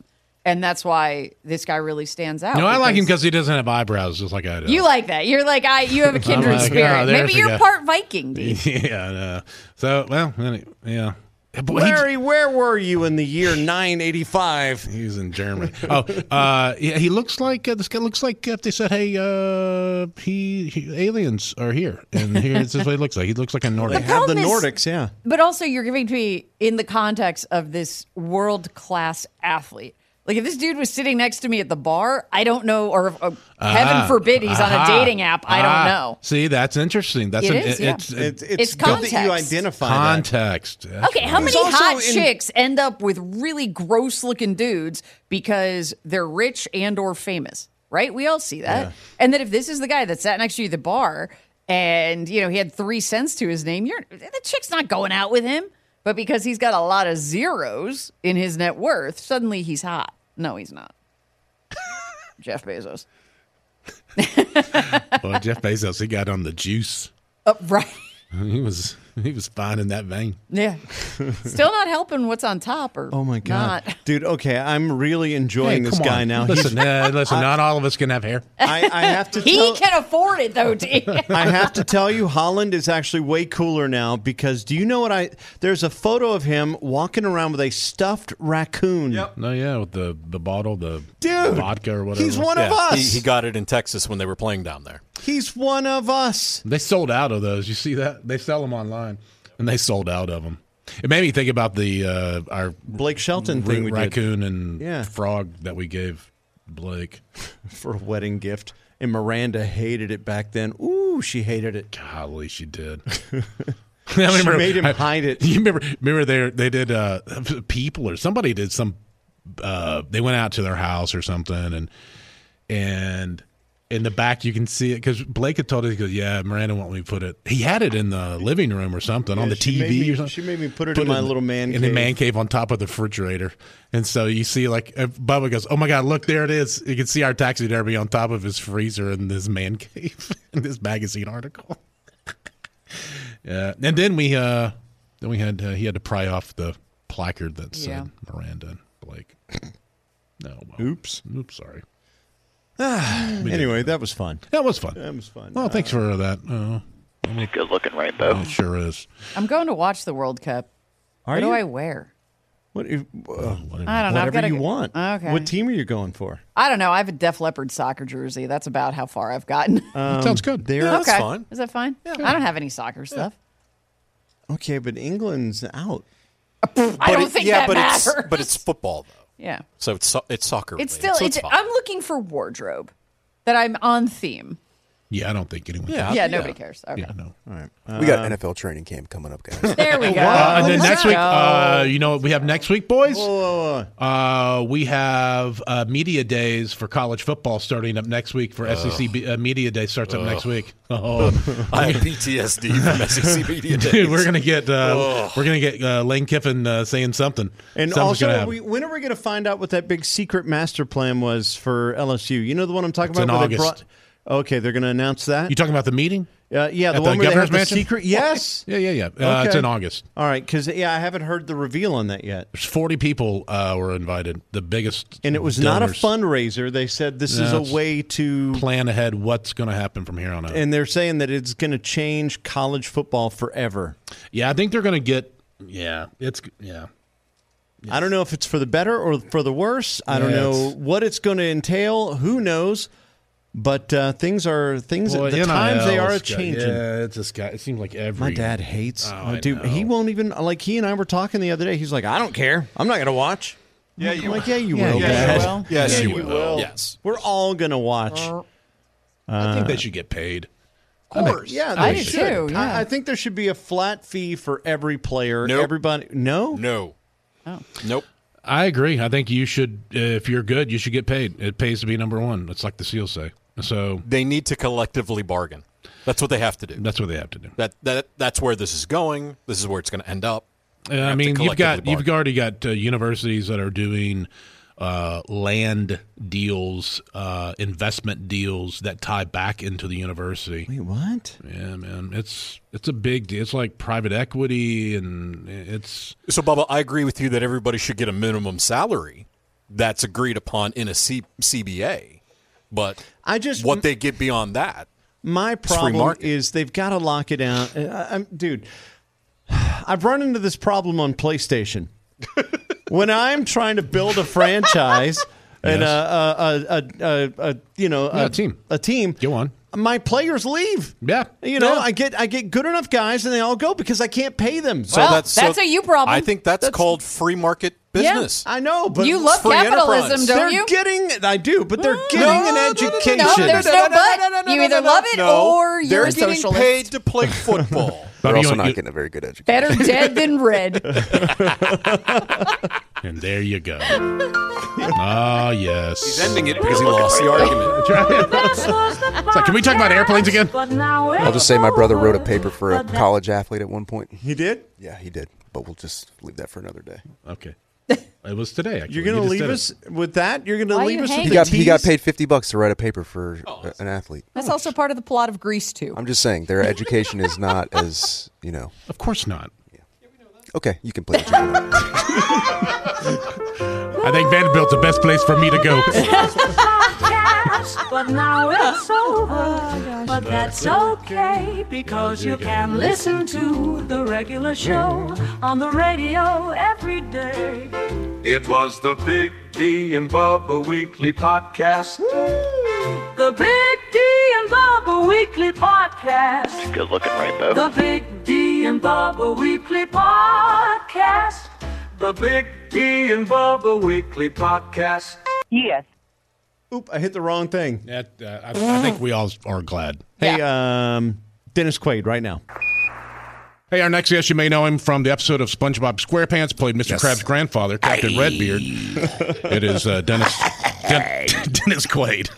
[SPEAKER 7] And that's why this guy really stands out.
[SPEAKER 6] No, I like him because he doesn't have eyebrows, just like I do.
[SPEAKER 7] You like that. You're like, I. You have a kindred
[SPEAKER 6] like,
[SPEAKER 7] spirit.
[SPEAKER 6] oh, there's
[SPEAKER 7] Maybe
[SPEAKER 6] the
[SPEAKER 7] you're
[SPEAKER 6] guy.
[SPEAKER 7] part Viking, dude.
[SPEAKER 6] Yeah, no. So, well, any- yeah. Boy, he-
[SPEAKER 1] Larry, where were you in the year nine eighty-five?
[SPEAKER 6] He was in Germany. Oh, uh, yeah, he looks like uh, this guy looks like if they said, "Hey, uh, he, he aliens are here," and here's what he looks like. He looks like a Nordic.
[SPEAKER 1] They have the
[SPEAKER 7] problem is-
[SPEAKER 1] Nordics, yeah.
[SPEAKER 7] But also, you're giving to me in the context of this world class athlete. Like if this dude was sitting next to me at the bar, I don't know, or uh, heaven
[SPEAKER 6] Ah,
[SPEAKER 7] forbid he's on a
[SPEAKER 6] aha,
[SPEAKER 7] dating app. I don't
[SPEAKER 6] ah.
[SPEAKER 7] know.
[SPEAKER 6] See, that's interesting. That's
[SPEAKER 7] It
[SPEAKER 6] an,
[SPEAKER 7] is,
[SPEAKER 6] it-
[SPEAKER 7] yeah.
[SPEAKER 6] it's
[SPEAKER 1] It's, it's,
[SPEAKER 7] It's
[SPEAKER 1] good that you
[SPEAKER 7] context.
[SPEAKER 1] identify that.
[SPEAKER 6] context. That's
[SPEAKER 7] Okay, how
[SPEAKER 6] right.
[SPEAKER 7] many
[SPEAKER 1] also
[SPEAKER 7] hot
[SPEAKER 1] in-
[SPEAKER 7] chicks end up with really gross looking dudes because they're rich and or famous, right? We all see that.
[SPEAKER 1] Yeah.
[SPEAKER 7] And that if this is the guy that sat next to you at the bar and, you know, he had three cents to his name, you're the chick's not going out with him. But because he's got a lot of zeros in his net worth, suddenly he's hot. No, he's not. Jeff Bezos.
[SPEAKER 6] Well, Jeff Bezos, he got on the juice.
[SPEAKER 7] Uh, right.
[SPEAKER 6] He was he was fine in that vein.
[SPEAKER 7] Yeah. Still not helping what's on top or
[SPEAKER 1] Oh my god,
[SPEAKER 7] not.
[SPEAKER 1] dude! Okay, I'm really enjoying
[SPEAKER 6] Hey,
[SPEAKER 1] this
[SPEAKER 6] come
[SPEAKER 1] guy
[SPEAKER 6] on.
[SPEAKER 1] now. He's-
[SPEAKER 6] Listen, uh, listen. Not all of us can have hair.
[SPEAKER 1] I, I have to.
[SPEAKER 7] He
[SPEAKER 1] tell,
[SPEAKER 7] can afford it though, T.
[SPEAKER 1] I have to tell you, Holland is actually way cooler now because do you know what I? There's a photo of him walking around with a stuffed raccoon. Yep.
[SPEAKER 6] No, yeah, with the the bottle, the
[SPEAKER 1] Dude,
[SPEAKER 6] vodka or whatever.
[SPEAKER 1] He's one of
[SPEAKER 10] Yeah,
[SPEAKER 1] us.
[SPEAKER 10] he, he got it in Texas when they were playing down there.
[SPEAKER 1] He's one of us.
[SPEAKER 6] They sold out of those. You see that? They sell them online, and they sold out of them. It made me think about the uh, our
[SPEAKER 1] Blake Shelton
[SPEAKER 6] r-
[SPEAKER 1] thing we did
[SPEAKER 6] raccoon and
[SPEAKER 1] Yeah.
[SPEAKER 6] frog that we gave Blake.
[SPEAKER 1] for a wedding gift, and Miranda hated it back then. Ooh, she hated it.
[SPEAKER 6] Golly, she did.
[SPEAKER 1] She made him hide it.
[SPEAKER 6] You remember? Remember they they did uh, people or somebody did some. Uh, they went out to their house or something, and and in the back you can see it because Blake had told us, he goes, "Yeah, Miranda won't let me put it." He had it in the living room or something on
[SPEAKER 1] Yeah,
[SPEAKER 6] the
[SPEAKER 1] she
[SPEAKER 6] T V
[SPEAKER 1] made me-
[SPEAKER 6] or something.
[SPEAKER 1] she made me put it in my little man
[SPEAKER 6] in the
[SPEAKER 1] cave.
[SPEAKER 6] man cave on top of the refrigerator. And so you see, like uh, Bubba goes, "Oh my God, look there it is!" You can see our taxidermy on top of his freezer in this man cave in this magazine article. Yeah, and then we uh, then we had uh, he had to pry off the placard that said
[SPEAKER 7] Yeah.
[SPEAKER 6] Miranda and Blake. No, well,
[SPEAKER 1] Oops.
[SPEAKER 6] oops, sorry.
[SPEAKER 1] Anyway, that was fun.
[SPEAKER 6] That was fun.
[SPEAKER 1] That was fun.
[SPEAKER 6] Well, thanks for that. Uh,
[SPEAKER 5] Good looking rainbow.
[SPEAKER 6] it sure is.
[SPEAKER 7] I'm going to watch the World Cup.
[SPEAKER 1] Are
[SPEAKER 7] what do
[SPEAKER 1] you?
[SPEAKER 7] I wear?
[SPEAKER 1] What, if- uh,
[SPEAKER 7] I don't know. I've
[SPEAKER 1] whatever
[SPEAKER 7] gotta
[SPEAKER 1] you
[SPEAKER 7] go-
[SPEAKER 1] want.
[SPEAKER 7] Okay.
[SPEAKER 1] What team are you going for?
[SPEAKER 7] I don't know. I have a Def Leppard soccer jersey. That's about how far I've gotten.
[SPEAKER 1] Um,
[SPEAKER 6] Sounds good.
[SPEAKER 1] They're,
[SPEAKER 10] Yeah, that's
[SPEAKER 7] okay.
[SPEAKER 10] fine.
[SPEAKER 7] Is that fine? I don't have any soccer stuff.
[SPEAKER 1] Okay, but England's out.
[SPEAKER 7] I don't
[SPEAKER 10] it-
[SPEAKER 7] think
[SPEAKER 10] yeah,
[SPEAKER 7] that
[SPEAKER 10] but
[SPEAKER 7] matters.
[SPEAKER 10] it's but it's football though,
[SPEAKER 7] yeah.
[SPEAKER 10] so it's so- it's soccer.
[SPEAKER 7] It's
[SPEAKER 10] related,
[SPEAKER 7] still.
[SPEAKER 10] so
[SPEAKER 7] It's,
[SPEAKER 10] fine.
[SPEAKER 7] I'm looking for wardrobe that I'm on theme.
[SPEAKER 6] Yeah, I don't think anyone.
[SPEAKER 10] Yeah.
[SPEAKER 6] cares.
[SPEAKER 7] Yeah, nobody cares. Okay.
[SPEAKER 6] Yeah, no.
[SPEAKER 1] All right.
[SPEAKER 8] We got
[SPEAKER 1] Um,
[SPEAKER 8] N F L training camp coming up, guys.
[SPEAKER 7] There we go.
[SPEAKER 6] Uh, and then
[SPEAKER 7] Let's
[SPEAKER 6] next week,
[SPEAKER 7] go.
[SPEAKER 6] uh, you know what we have next week, boys?
[SPEAKER 1] whoa, whoa, whoa.
[SPEAKER 6] Uh, we have uh, media days for college football starting up next week. For S E C B, uh, media day starts up next week. Oh,
[SPEAKER 10] I have P T S D from S E C media days.
[SPEAKER 6] dude, we're gonna get uh, we're gonna get uh, Lane Kiffin uh, saying something.
[SPEAKER 1] And
[SPEAKER 6] Something's gonna
[SPEAKER 1] also,
[SPEAKER 6] happen.
[SPEAKER 1] we, when are we going to find out what that big secret master plan was for L S U? You know the one I'm talking
[SPEAKER 6] It's
[SPEAKER 1] about?
[SPEAKER 6] in
[SPEAKER 1] where they
[SPEAKER 6] August.
[SPEAKER 1] brought- okay, they're going to announce that?
[SPEAKER 6] you talking about the meeting?
[SPEAKER 1] Uh, yeah, the
[SPEAKER 6] At
[SPEAKER 1] one
[SPEAKER 6] the
[SPEAKER 1] where they have
[SPEAKER 6] governor's
[SPEAKER 1] the
[SPEAKER 6] mansion?
[SPEAKER 1] secret. Yes.
[SPEAKER 6] Yeah, yeah, yeah. Uh, It's
[SPEAKER 1] Okay.
[SPEAKER 6] in August.
[SPEAKER 1] All right, because yeah, I haven't heard the reveal on that yet.
[SPEAKER 6] There's forty people uh, were invited. The biggest,
[SPEAKER 1] And it was
[SPEAKER 6] donors.
[SPEAKER 1] not a fundraiser. They said this
[SPEAKER 6] No,
[SPEAKER 1] is
[SPEAKER 6] it's-
[SPEAKER 1] a way to
[SPEAKER 6] Plan ahead what's going to happen from here on out.
[SPEAKER 1] and they're saying that it's going to change college football forever.
[SPEAKER 6] yeah, I think they're going to get. Yeah, it's yeah.
[SPEAKER 1] I don't know if it's for the better or for the worse. I don't
[SPEAKER 6] Yeah,
[SPEAKER 1] know
[SPEAKER 6] it's-
[SPEAKER 1] what it's going to entail. Who knows? But uh, things are things.
[SPEAKER 6] Boy,
[SPEAKER 1] the times they
[SPEAKER 6] N I L
[SPEAKER 1] are
[SPEAKER 6] is got-
[SPEAKER 1] changing.
[SPEAKER 6] Yeah, it's just got. It seems like every.
[SPEAKER 1] My dad hates.
[SPEAKER 6] Oh,
[SPEAKER 1] uh,
[SPEAKER 6] I
[SPEAKER 1] dude,
[SPEAKER 6] know.
[SPEAKER 1] he won't even like. He and I were talking the other day. He's like, I don't care. I'm not going to watch.
[SPEAKER 10] Yeah,
[SPEAKER 1] I'm
[SPEAKER 10] you
[SPEAKER 1] like, yeah, you
[SPEAKER 6] Yeah,
[SPEAKER 1] will.
[SPEAKER 6] yeah,
[SPEAKER 1] Dad.
[SPEAKER 7] you will.
[SPEAKER 10] Yes,
[SPEAKER 1] Yeah,
[SPEAKER 10] you,
[SPEAKER 1] you
[SPEAKER 10] will.
[SPEAKER 1] will.
[SPEAKER 10] Yes.
[SPEAKER 1] We're all going to watch.
[SPEAKER 6] I think they should get paid.
[SPEAKER 1] Of course, yeah,
[SPEAKER 7] I
[SPEAKER 1] they
[SPEAKER 7] do
[SPEAKER 1] should.
[SPEAKER 7] too, yeah.
[SPEAKER 1] I, I think there should be a flat fee for every player.
[SPEAKER 10] Nope.
[SPEAKER 1] Everybody, no,
[SPEAKER 10] No.
[SPEAKER 7] Oh.
[SPEAKER 10] Nope.
[SPEAKER 6] I agree. I think you should, uh, if you're good, you should get paid. It pays to be number one. It's like the SEALs say. So
[SPEAKER 10] They need to collectively bargain. That's what they have to do.
[SPEAKER 6] that's what they have to do.
[SPEAKER 10] That that that's where this is going. This is where it's going to end up.
[SPEAKER 6] Uh,
[SPEAKER 10] They
[SPEAKER 6] I
[SPEAKER 10] have to
[SPEAKER 6] mean, you've
[SPEAKER 10] collectively
[SPEAKER 6] got you've
[SPEAKER 10] bargain.
[SPEAKER 6] already got uh, universities that are doing uh, land deals, uh, investment deals that tie back into the university.
[SPEAKER 1] Wait, what?
[SPEAKER 6] Yeah, man, it's it's a big deal. It's like private equity, and it's
[SPEAKER 10] So, Bubba, I agree with you that everybody should get a minimum salary. that's agreed upon in a C- CBA. But
[SPEAKER 1] I just
[SPEAKER 10] what they get beyond that.
[SPEAKER 1] My problem is they've got to lock it down. I, I'm, dude, I've run into this problem on PlayStation. When I'm trying to build a franchise and
[SPEAKER 6] Yes.
[SPEAKER 1] a, a, a, a, a, a you know
[SPEAKER 6] Yeah,
[SPEAKER 1] a,
[SPEAKER 6] a team,
[SPEAKER 1] a team,
[SPEAKER 6] go on.
[SPEAKER 1] My players leave.
[SPEAKER 6] Yeah,
[SPEAKER 1] you know
[SPEAKER 6] Yeah.
[SPEAKER 1] I get I get good enough guys and they all go because I can't pay them.
[SPEAKER 10] So Well, that's-
[SPEAKER 7] that's so- a you problem.
[SPEAKER 10] I think that's, called free market business.
[SPEAKER 1] I know, but
[SPEAKER 7] You
[SPEAKER 1] it's
[SPEAKER 7] love
[SPEAKER 1] free
[SPEAKER 7] capitalism,
[SPEAKER 1] enterprise.
[SPEAKER 7] don't
[SPEAKER 1] they're
[SPEAKER 7] you?
[SPEAKER 1] Getting, I do, but they're getting an education.
[SPEAKER 7] No, there's no but. You either love it
[SPEAKER 10] No,
[SPEAKER 7] or you're
[SPEAKER 10] they're
[SPEAKER 7] a
[SPEAKER 10] getting
[SPEAKER 7] socialist.
[SPEAKER 10] paid to play football.
[SPEAKER 8] They're
[SPEAKER 6] Bobby,
[SPEAKER 8] also
[SPEAKER 6] you-
[SPEAKER 8] not
[SPEAKER 6] you-
[SPEAKER 8] getting a very good education.
[SPEAKER 7] Better dead than red.
[SPEAKER 6] And there you go. Ah, yes.
[SPEAKER 10] He's ending it because he lost the argument.
[SPEAKER 6] So can we talk about airplanes again?
[SPEAKER 8] I'll just say my brother wrote a paper for a college athlete at one point.
[SPEAKER 1] He did?
[SPEAKER 8] Yeah, he did. But we'll just leave that for another day.
[SPEAKER 6] Okay. It was today, actually.
[SPEAKER 1] You're going to
[SPEAKER 6] You just
[SPEAKER 1] leave
[SPEAKER 6] did
[SPEAKER 1] us
[SPEAKER 6] it.
[SPEAKER 1] with that? You're going to
[SPEAKER 7] Why
[SPEAKER 1] leave
[SPEAKER 7] you
[SPEAKER 1] us
[SPEAKER 7] hanging?
[SPEAKER 1] with
[SPEAKER 8] He
[SPEAKER 1] the
[SPEAKER 8] got he got
[SPEAKER 1] tease?
[SPEAKER 8] paid fifty bucks to write a paper for uh, an athlete.
[SPEAKER 7] That's also part of the plot of Grease, too.
[SPEAKER 8] I'm just saying their education is not as, you know.
[SPEAKER 6] Of course not.
[SPEAKER 8] Okay, you can play it. I
[SPEAKER 6] I think Vanderbilt's the best place for me to go.
[SPEAKER 11] But now it's over. But that's okay because you can listen to the regular show on the radio every day.
[SPEAKER 3] It was the Big D and Bubba Weekly Podcast.
[SPEAKER 11] The Big D and Bubba Weekly Podcast.
[SPEAKER 5] Good looking rainbow.
[SPEAKER 11] The Big D and Bubba Weekly Podcast.
[SPEAKER 3] The Big D and Bubba Weekly Podcast.
[SPEAKER 11] Yes.
[SPEAKER 1] Oop, I hit the wrong thing.
[SPEAKER 6] That, uh, I, I think we all are glad.
[SPEAKER 1] Hey, um, Dennis Quaid, right now.
[SPEAKER 6] Hey, our next guest, you may know him from the episode of SpongeBob SquarePants, played Mister
[SPEAKER 8] Yes.
[SPEAKER 6] Krabs' grandfather, Captain
[SPEAKER 8] Aye.
[SPEAKER 6] Redbeard. It is uh, Dennis Den- Dennis Quaid.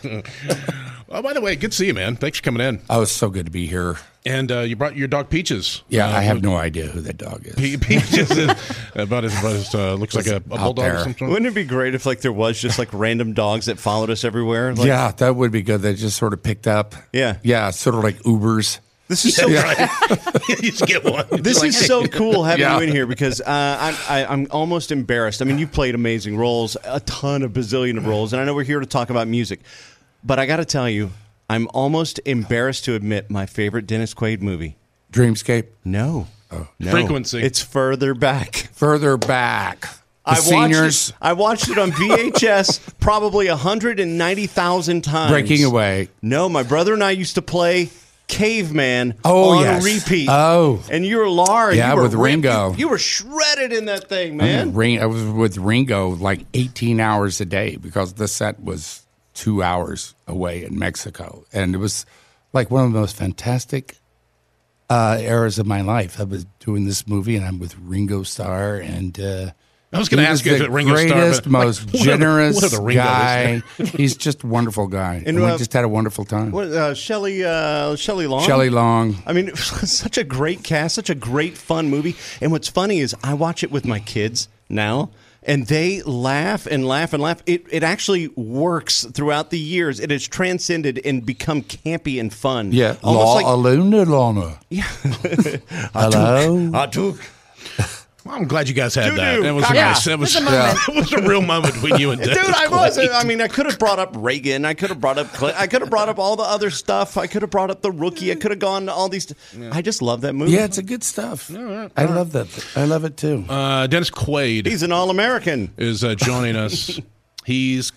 [SPEAKER 6] Oh, by the way, good to see you, man. Thanks for coming in.
[SPEAKER 12] Oh, it's so good to be here.
[SPEAKER 6] And uh, you brought your dog Peaches.
[SPEAKER 12] Yeah,
[SPEAKER 6] uh,
[SPEAKER 12] I have no idea who that dog is.
[SPEAKER 6] Pe- Peaches is about as, about as uh, looks like a, a bulldog
[SPEAKER 12] there.
[SPEAKER 6] or something.
[SPEAKER 1] Wouldn't it be great if like there was just like random dogs that followed us everywhere? Like,
[SPEAKER 12] yeah, that would be good. They just sort of picked up.
[SPEAKER 1] Yeah.
[SPEAKER 12] Yeah, sort of like Ubers.
[SPEAKER 1] This is so
[SPEAKER 6] Yeah. you just get one.
[SPEAKER 1] This
[SPEAKER 6] Like,
[SPEAKER 1] is so cool having
[SPEAKER 12] Yeah.
[SPEAKER 1] you in here because uh, I'm I, I'm almost embarrassed. I mean, you've played amazing roles, a ton of bazillion of roles, and I know we're here to talk about music, but I got to tell you, I'm almost embarrassed to admit my favorite Dennis Quaid movie.
[SPEAKER 12] Dreamscape.
[SPEAKER 1] No, no,
[SPEAKER 6] Frequency.
[SPEAKER 1] It's Further Back.
[SPEAKER 12] Further back. The
[SPEAKER 1] I watched
[SPEAKER 12] seniors
[SPEAKER 1] it, I watched it on V H S probably one hundred ninety thousand times.
[SPEAKER 12] breaking away.
[SPEAKER 1] No, my brother and I used to play Caveman
[SPEAKER 12] Oh,
[SPEAKER 1] on
[SPEAKER 12] yes.
[SPEAKER 1] a repeat.
[SPEAKER 12] Oh.
[SPEAKER 1] And you were Laura.
[SPEAKER 12] Yeah,
[SPEAKER 1] you were
[SPEAKER 12] with
[SPEAKER 1] ripped.
[SPEAKER 12] Ringo.
[SPEAKER 1] You, you were shredded in that thing,
[SPEAKER 12] I,
[SPEAKER 1] man.
[SPEAKER 12] mean, Ring, I was with Ringo like eighteen hours a day because the set was two hours away in Mexico. And it was like one of the most fantastic uh, eras of my life. I was doing this movie and I'm with Ringo Starr and uh,
[SPEAKER 6] I was going to
[SPEAKER 12] he
[SPEAKER 6] ask you if
[SPEAKER 12] the
[SPEAKER 6] it Ringo Starr,
[SPEAKER 12] greatest,
[SPEAKER 6] but, like,
[SPEAKER 12] most
[SPEAKER 6] what are the-
[SPEAKER 12] generous
[SPEAKER 6] what are the Ringos
[SPEAKER 12] guy. He's just a wonderful guy.
[SPEAKER 1] And,
[SPEAKER 12] And, we
[SPEAKER 1] uh,
[SPEAKER 12] just had a wonderful time.
[SPEAKER 1] What, uh, Shelley, uh, Shelley Long.
[SPEAKER 12] Shelley Long.
[SPEAKER 1] I mean, such a great cast, such a great fun movie. And what's funny is I watch it with my kids now, and they laugh and laugh and laugh. It it actually works throughout the years. It has transcended and become campy and fun.
[SPEAKER 12] Yeah.
[SPEAKER 1] almost
[SPEAKER 12] La
[SPEAKER 1] like
[SPEAKER 12] Aluna Lana.
[SPEAKER 1] yeah.
[SPEAKER 12] Hello?
[SPEAKER 1] I took.
[SPEAKER 6] Well, I'm glad you guys had that.
[SPEAKER 1] Doo-doo.
[SPEAKER 6] That was a
[SPEAKER 7] Yeah,
[SPEAKER 6] nice. That was,
[SPEAKER 7] it was a moment.
[SPEAKER 6] it was a real moment between you and
[SPEAKER 1] Dude,
[SPEAKER 6] Dennis
[SPEAKER 1] I was.
[SPEAKER 6] Quaid.
[SPEAKER 1] I mean, I could have brought up Reagan. I could have brought up. Clinton. I could have brought up all the other stuff. I could have brought up the Rookie. I could have gone to all these. I just love that movie.
[SPEAKER 12] Yeah, it's a good stuff. I love that. I love it too.
[SPEAKER 6] Uh, Dennis Quaid
[SPEAKER 1] He's an all-American.
[SPEAKER 6] is uh, joining us. He's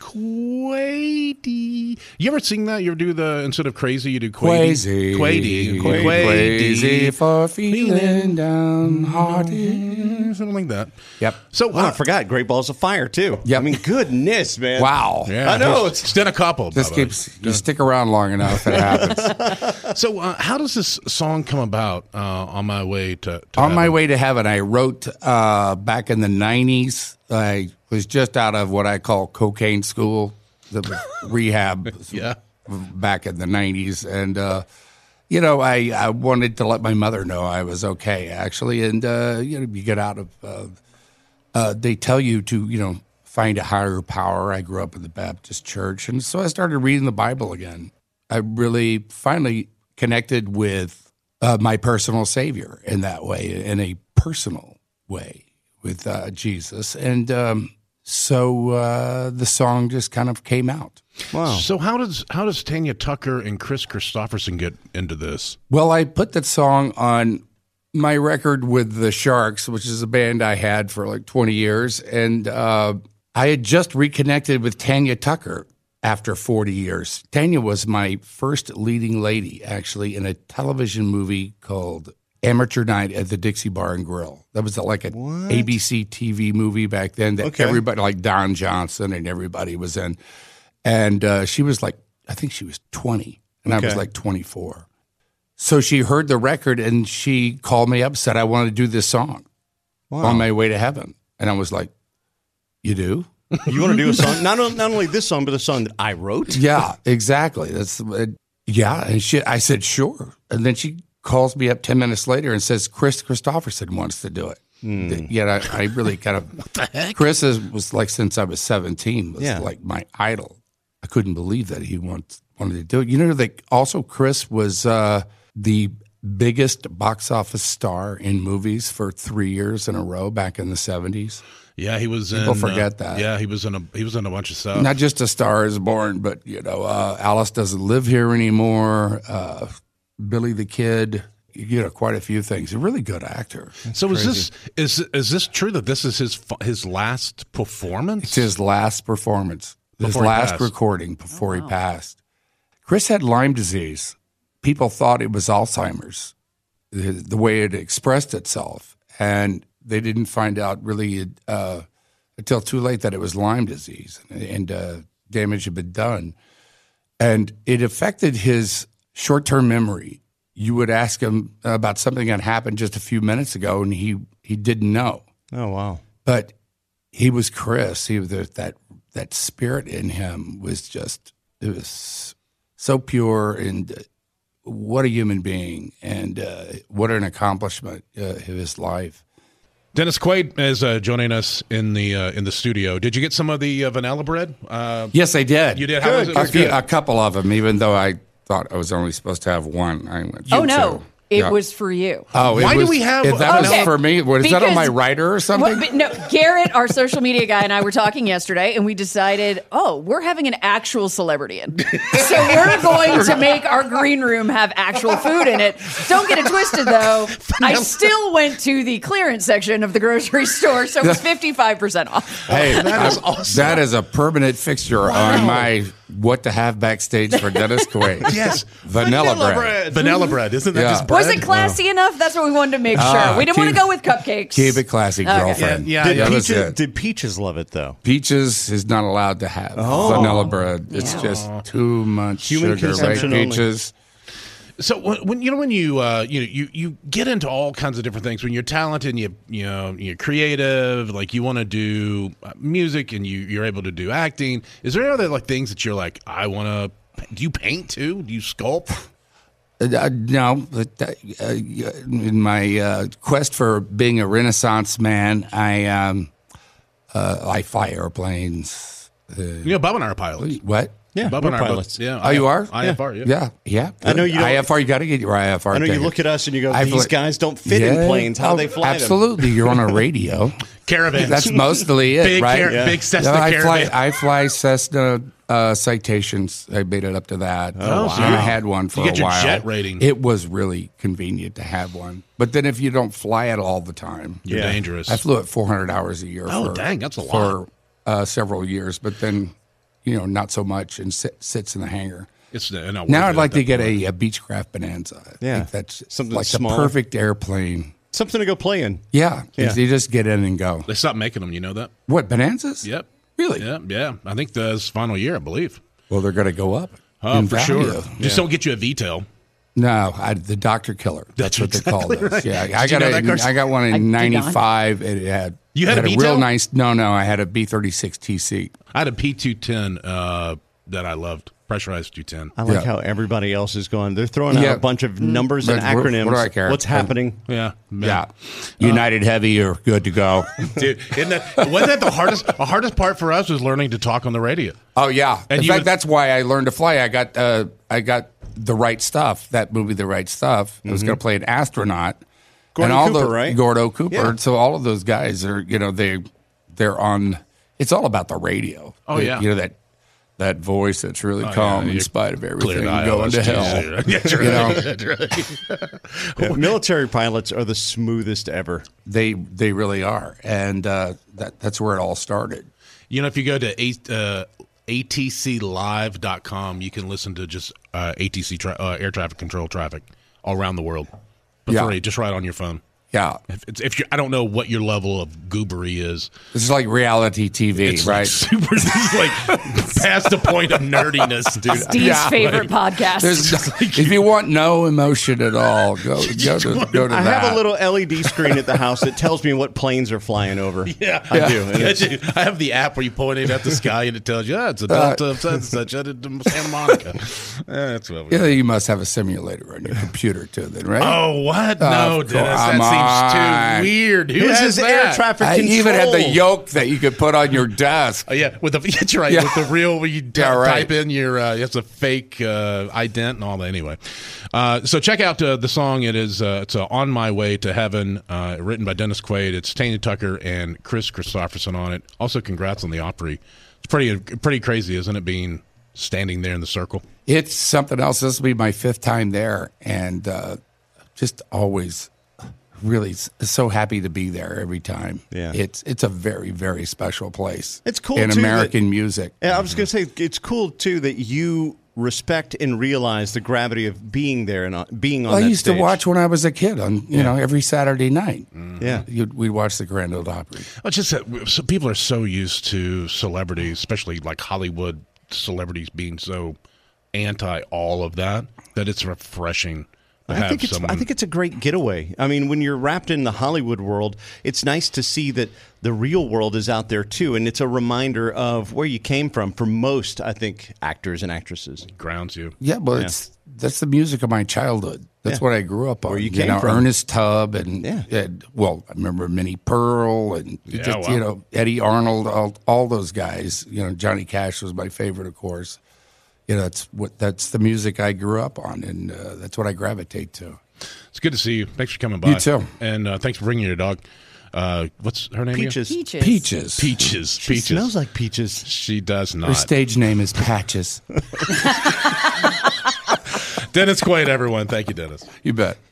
[SPEAKER 6] Quaidy. You ever sing that? You ever do the instead of crazy, you do Quaidy.
[SPEAKER 12] Quazy.
[SPEAKER 6] Quaidy.
[SPEAKER 12] Crazy for feeling downhearted.
[SPEAKER 6] Something like that.
[SPEAKER 12] Yep.
[SPEAKER 6] So
[SPEAKER 1] Oh, I
[SPEAKER 6] uh,
[SPEAKER 1] forgot. Great Balls of Fire too.
[SPEAKER 12] Yep.
[SPEAKER 1] I mean, goodness, man.
[SPEAKER 12] Wow.
[SPEAKER 6] yeah,
[SPEAKER 1] I know,
[SPEAKER 6] It's,
[SPEAKER 1] it's-
[SPEAKER 6] it's done a couple.
[SPEAKER 12] This
[SPEAKER 6] Bubba.
[SPEAKER 12] keeps you stick around long enough, it happens.
[SPEAKER 6] So, uh, how does this song come about? Uh, on my way to, to
[SPEAKER 12] On my
[SPEAKER 6] heaven?
[SPEAKER 12] way to heaven, I wrote uh, back in the nineties. I was just out of what I call cocaine school, the rehab.
[SPEAKER 6] Yeah.
[SPEAKER 12] Back in the nineties, and uh, you know, I, I wanted to let my mother know I was okay, actually. And uh, you know, you get out of. Uh, uh, they tell you to, you know, find a higher power. I grew up in the Baptist church, and so I started reading the Bible again. I really finally connected with uh, my personal Savior in that way, in a personal way with uh, Jesus. And um, so uh, the song just kind of came out.
[SPEAKER 1] Wow.
[SPEAKER 6] So how does how does Tanya Tucker and Chris Christopherson get into this?
[SPEAKER 12] Well, I put that song on my record with the Sharks, which is a band I had for like twenty years, and uh, I had just reconnected with Tanya Tucker after forty years. Tanya was my first leading lady, actually, in a television movie called Amateur Night at the Dixie Bar and Grill. That was like a what? A B C T V movie back then that okay. everybody, like Don Johnson and everybody was in. And uh, she was like, I think she was twenty, and okay. I was like twenty-four. So she heard the record, and she called me up, said, I want to do this song wow. on my way to heaven. And I was like, you do?
[SPEAKER 1] You want to do a song? Not, not only this song, but a song that I wrote?
[SPEAKER 12] Yeah, exactly. That's uh, Yeah, and she, I said, sure. And then she calls me up ten minutes later and says, Chris Christopherson wants to do it. Mm. Yet I, I really kind of, what the heck? Chris is, was like, since I was seventeen, was yeah. like my idol. I couldn't believe that he want, wanted to do it. You know, like also Chris was uh, the biggest box office star in movies for three years in a row back in the seventies.
[SPEAKER 6] Yeah, he was.
[SPEAKER 12] People
[SPEAKER 6] in,
[SPEAKER 12] forget
[SPEAKER 6] uh,
[SPEAKER 12] that.
[SPEAKER 6] Yeah, he was in a he was in a bunch of stuff.
[SPEAKER 12] Not just A Star Is Born, but you know, uh, Alice Doesn't Live Here Anymore. Uh, Billy the Kid. You know, quite a few things. A really good actor. That's
[SPEAKER 6] so
[SPEAKER 12] crazy.
[SPEAKER 6] is this is is this true that this is his his last performance?
[SPEAKER 12] It's his last performance. His
[SPEAKER 6] Before
[SPEAKER 12] last recording before oh, wow. he passed. Chris had Lyme disease. People thought it was Alzheimer's, the, the way it expressed itself. And they didn't find out really uh, until too late that it was Lyme disease and uh, damage had been done. And it affected his short-term memory. You would ask him about something that happened just a few minutes ago, and he, he didn't know.
[SPEAKER 1] Oh, wow.
[SPEAKER 12] But he was Chris. He was that that spirit in him was just, it was so pure, and what a human being, and uh, what an accomplishment uh, of his life.
[SPEAKER 6] Dennis Quaid is uh, joining us in the uh, in the studio. Did you get some of the uh, vanilla bread? Uh,
[SPEAKER 12] yes, I did.
[SPEAKER 6] You did? How was it?
[SPEAKER 12] A, few, a couple of them, even though I thought I was only supposed to have one. I went,
[SPEAKER 7] oh, no.
[SPEAKER 12] Two.
[SPEAKER 7] It
[SPEAKER 12] yeah.
[SPEAKER 7] was for you.
[SPEAKER 12] Oh,
[SPEAKER 6] why
[SPEAKER 12] was,
[SPEAKER 6] do we have?
[SPEAKER 12] If that
[SPEAKER 7] okay.
[SPEAKER 12] was for me. Was
[SPEAKER 7] because,
[SPEAKER 12] that on my writer or something?
[SPEAKER 7] Well, no, Garrett, our social media guy, and I were talking yesterday, and we decided, oh, we're having an actual celebrity in, so we're going to make our green room have actual food in it. Don't get it twisted, though. I still went to the clearance section of the grocery store, so it was fifty-five percent off.
[SPEAKER 12] Hey, that is awesome. That is a permanent fixture wow. on my what to have backstage for Dennis Quaid.
[SPEAKER 6] Yes,
[SPEAKER 12] vanilla, vanilla bread.
[SPEAKER 6] bread. Vanilla bread, isn't that
[SPEAKER 12] yeah.
[SPEAKER 6] just bread?
[SPEAKER 7] Was it classy no. enough? That's what we wanted to make sure.
[SPEAKER 12] Uh,
[SPEAKER 7] we didn't
[SPEAKER 12] keep,
[SPEAKER 7] want to go with cupcakes.
[SPEAKER 12] Keep it classy,
[SPEAKER 7] okay.
[SPEAKER 12] girlfriend.
[SPEAKER 1] Yeah, yeah,
[SPEAKER 12] yeah,
[SPEAKER 1] did, Peaches, did Peaches love it, though?
[SPEAKER 12] Peaches is not allowed to have oh. vanilla bread. It's yeah. just too much
[SPEAKER 1] Human
[SPEAKER 12] sugar, right?
[SPEAKER 1] only.
[SPEAKER 12] Peaches.
[SPEAKER 6] So when you know when you uh, you know you, you get into all kinds of different things when you're talented and you you know you're creative, like you want to do music and you you're able to do acting. Is there any other like things that you're like I want to? Do you paint too? Do you sculpt?
[SPEAKER 12] Uh, no, but uh, in my uh, quest for being a Renaissance man, I um, uh, I fly airplanes. Uh,
[SPEAKER 6] yeah, Bob and I are pilots.
[SPEAKER 12] What?
[SPEAKER 1] Yeah,
[SPEAKER 6] Bob and I are pilots. Yeah.
[SPEAKER 12] Oh, you are?
[SPEAKER 6] I F R, yeah.
[SPEAKER 12] Yeah, yeah.
[SPEAKER 1] I know you don't,
[SPEAKER 12] I F R, you got to get your I F R
[SPEAKER 1] I know
[SPEAKER 12] ticket.
[SPEAKER 1] you look at us and you go,
[SPEAKER 12] I
[SPEAKER 1] these
[SPEAKER 12] fl-
[SPEAKER 1] guys don't fit
[SPEAKER 12] yeah.
[SPEAKER 1] in planes. How
[SPEAKER 12] oh,
[SPEAKER 1] they fly
[SPEAKER 12] Absolutely.
[SPEAKER 1] them?
[SPEAKER 12] You're on a radio.
[SPEAKER 6] Caravans.
[SPEAKER 12] That's mostly it,
[SPEAKER 6] big
[SPEAKER 12] right?
[SPEAKER 6] Car-
[SPEAKER 12] yeah.
[SPEAKER 6] Big Cessna
[SPEAKER 12] no, I
[SPEAKER 6] Caravan.
[SPEAKER 12] fly, I fly Cessna uh, Citations. I made it up to that.
[SPEAKER 6] Oh, wow.
[SPEAKER 12] And I had one for
[SPEAKER 6] you get
[SPEAKER 12] a while.
[SPEAKER 6] Your jet rating.
[SPEAKER 12] It was really convenient to have one. But then if you don't fly it all the time.
[SPEAKER 6] You're
[SPEAKER 1] yeah.
[SPEAKER 6] dangerous.
[SPEAKER 12] I flew it four hundred hours a year.
[SPEAKER 6] Oh,
[SPEAKER 12] for,
[SPEAKER 6] dang. That's a lot.
[SPEAKER 12] For uh, several years. But then, you know, not so much and sit, sits in the hangar.
[SPEAKER 6] It's not
[SPEAKER 12] now I'd like to get a, a Beechcraft Bonanza. I
[SPEAKER 1] yeah,
[SPEAKER 12] think that's
[SPEAKER 1] something
[SPEAKER 12] like
[SPEAKER 1] small.
[SPEAKER 12] the perfect airplane.
[SPEAKER 1] Something to go play in.
[SPEAKER 12] Yeah,
[SPEAKER 1] yeah.
[SPEAKER 12] You just get in and go.
[SPEAKER 6] They stopped making them. You know that?
[SPEAKER 12] What, Bonanzas?
[SPEAKER 6] Yep.
[SPEAKER 12] Really?
[SPEAKER 6] Yeah, yeah. I think this final year, I believe.
[SPEAKER 12] Well, they're going to go up.
[SPEAKER 6] Oh, for
[SPEAKER 12] value.
[SPEAKER 6] sure.
[SPEAKER 12] Yeah.
[SPEAKER 6] Just don't get you a V-tail.
[SPEAKER 12] No, I, the Doctor Killer. That's,
[SPEAKER 6] That's
[SPEAKER 12] what
[SPEAKER 6] exactly
[SPEAKER 12] they call this.
[SPEAKER 6] right.
[SPEAKER 12] Yeah,
[SPEAKER 6] Did
[SPEAKER 12] I
[SPEAKER 6] you
[SPEAKER 12] got
[SPEAKER 6] know
[SPEAKER 12] a,
[SPEAKER 6] that, Carson?
[SPEAKER 12] I got one
[SPEAKER 7] I
[SPEAKER 12] in
[SPEAKER 7] did
[SPEAKER 12] ninety-five. It had
[SPEAKER 6] you had,
[SPEAKER 12] had
[SPEAKER 6] a,
[SPEAKER 12] a real nice. No, no, I had a B thirty-six T C.
[SPEAKER 6] I had a P two ten uh, that I loved. Pressurized two ten.
[SPEAKER 1] I like
[SPEAKER 12] yeah.
[SPEAKER 1] how everybody else is going. They're throwing out
[SPEAKER 12] yeah.
[SPEAKER 1] a bunch of numbers
[SPEAKER 12] but
[SPEAKER 1] and acronyms.
[SPEAKER 12] What, what do I care?
[SPEAKER 1] What's happening?
[SPEAKER 6] Yeah, man.
[SPEAKER 12] Yeah. United uh, Heavy, you're good to go.
[SPEAKER 6] Dude, isn't that, wasn't that the hardest? The hardest part for us was learning to talk on the radio.
[SPEAKER 12] Oh yeah.
[SPEAKER 6] And
[SPEAKER 12] in
[SPEAKER 6] you
[SPEAKER 12] fact,
[SPEAKER 6] would,
[SPEAKER 12] that's why I learned to fly. I got uh, I got The Right Stuff. That movie, The Right Stuff. Mm-hmm. I was going to play an astronaut.
[SPEAKER 1] Gordon
[SPEAKER 12] and all
[SPEAKER 1] Cooper,
[SPEAKER 12] the,
[SPEAKER 1] right?
[SPEAKER 12] Gordo Cooper.
[SPEAKER 1] Yeah.
[SPEAKER 12] So all of those guys are, you know, they they're on it's all about the radio.
[SPEAKER 6] Oh,
[SPEAKER 12] The-
[SPEAKER 6] yeah.
[SPEAKER 12] you know that that voice that's really
[SPEAKER 6] Oh,
[SPEAKER 12] calm
[SPEAKER 6] yeah,
[SPEAKER 12] in
[SPEAKER 6] you
[SPEAKER 12] spite of everything
[SPEAKER 6] cleared I
[SPEAKER 12] going
[SPEAKER 6] L S
[SPEAKER 12] to
[SPEAKER 6] T,
[SPEAKER 12] hell.
[SPEAKER 6] right? That's right.
[SPEAKER 12] You know?
[SPEAKER 6] That's right.
[SPEAKER 1] Yeah, military pilots are the smoothest ever.
[SPEAKER 12] They they really are, and uh, that that's where it all started.
[SPEAKER 6] You know, if you go to a, uh, A T C live dot com, you can listen to just uh, A T C tra- uh, air traffic control traffic all around the world. But
[SPEAKER 12] Yeah.
[SPEAKER 6] free, just right on your phone.
[SPEAKER 12] Yeah,
[SPEAKER 6] If, it's, if you, I don't know what your level of goobery is.
[SPEAKER 12] This is like reality T V,
[SPEAKER 6] It's
[SPEAKER 12] right?
[SPEAKER 6] like super, this is like past the point of nerdiness, dude.
[SPEAKER 7] Steve's
[SPEAKER 12] Yeah,
[SPEAKER 7] favorite podcast.
[SPEAKER 12] There's no- if you want no emotion at all, go go to go to
[SPEAKER 1] I
[SPEAKER 12] that.
[SPEAKER 1] have a little L E D screen at the house that tells me what planes are flying over.
[SPEAKER 6] Yeah,
[SPEAKER 1] I do. And
[SPEAKER 6] Yeah,
[SPEAKER 1] it's-
[SPEAKER 6] I have the app where you point it at the sky and it tells you, oh, it's a Delta of such and such at Santa Monica. That's what we
[SPEAKER 12] Yeah, you must have a simulator on your computer too, then, right?
[SPEAKER 6] Oh, what? No,
[SPEAKER 12] Of
[SPEAKER 6] Dennis,
[SPEAKER 12] course.
[SPEAKER 6] that seems
[SPEAKER 12] Come
[SPEAKER 6] too weird. Who
[SPEAKER 1] His
[SPEAKER 6] has
[SPEAKER 1] is air
[SPEAKER 6] that?
[SPEAKER 1] traffic
[SPEAKER 12] I
[SPEAKER 1] control.
[SPEAKER 12] even had the yoke that you could put on your desk.
[SPEAKER 6] Oh, yeah, with the that's right,
[SPEAKER 12] Yeah.
[SPEAKER 6] with the real where you t-
[SPEAKER 12] Yeah, right.
[SPEAKER 6] type in your uh, it's a fake uh, ident and all that. Anyway, uh, so check out uh, the song. It is uh, it's uh, "On My Way to Heaven," uh, written by Dennis Quaid. It's Tanya Tucker and Chris Christopherson on it. Also, congrats on the Opry. It's pretty pretty crazy, isn't it? Being standing there in the circle.
[SPEAKER 12] It's something else. This will be my fifth time there, and uh, just always really s- so happy to be there every time.
[SPEAKER 1] Yeah.
[SPEAKER 12] it's it's a very very special place.
[SPEAKER 1] It's cool,
[SPEAKER 12] in
[SPEAKER 1] too,
[SPEAKER 12] American
[SPEAKER 1] that-
[SPEAKER 12] music.
[SPEAKER 1] Yeah, I was going to say it's cool too that you respect and realize the gravity of being there and uh, being on.
[SPEAKER 12] I
[SPEAKER 1] that
[SPEAKER 12] used
[SPEAKER 1] stage.
[SPEAKER 12] to watch when I was a kid on you
[SPEAKER 1] Yeah.
[SPEAKER 12] know every Saturday night.
[SPEAKER 1] Yeah.
[SPEAKER 12] You'd, we'd watch the Grand Ole Opry.
[SPEAKER 6] Well, it's just that w- so people are so used to celebrities, especially like Hollywood celebrities, being so anti all of that that it's refreshing. To
[SPEAKER 1] I
[SPEAKER 6] have
[SPEAKER 1] think it's
[SPEAKER 6] someone,
[SPEAKER 1] I think it's a great getaway. I mean, when you're wrapped in the Hollywood world, it's nice to see that the real world is out there too, and it's a reminder of where you came from. For most, I think, actors and actresses,
[SPEAKER 6] grounds you.
[SPEAKER 12] Yeah, but
[SPEAKER 1] Yeah.
[SPEAKER 12] it's that's the music of my childhood. That's
[SPEAKER 1] Yeah.
[SPEAKER 12] what I grew up on.
[SPEAKER 1] Where you came
[SPEAKER 12] know,
[SPEAKER 1] from.
[SPEAKER 12] Ernest Tubb and,
[SPEAKER 1] Yeah.
[SPEAKER 12] and well, I remember Minnie Pearl and
[SPEAKER 6] Yeah,
[SPEAKER 12] just,
[SPEAKER 6] wow.
[SPEAKER 12] you know Eddie Arnold, all, all those guys. You know, Johnny Cash was my favorite, of course. You know, that's what that's the music I grew up on, and uh, that's what I gravitate to.
[SPEAKER 6] It's good to see you. Thanks for coming by.
[SPEAKER 12] You too.
[SPEAKER 6] And uh, thanks for bringing your dog. Uh, what's her name? again?
[SPEAKER 1] Peaches.
[SPEAKER 7] Peaches.
[SPEAKER 12] Peaches.
[SPEAKER 6] Peaches.
[SPEAKER 1] She
[SPEAKER 6] Peaches.
[SPEAKER 1] smells like peaches.
[SPEAKER 6] She does
[SPEAKER 12] Her
[SPEAKER 6] not.
[SPEAKER 12] stage name is Patches.
[SPEAKER 6] Dennis Quaid, everyone. Thank you, Dennis.
[SPEAKER 12] You bet.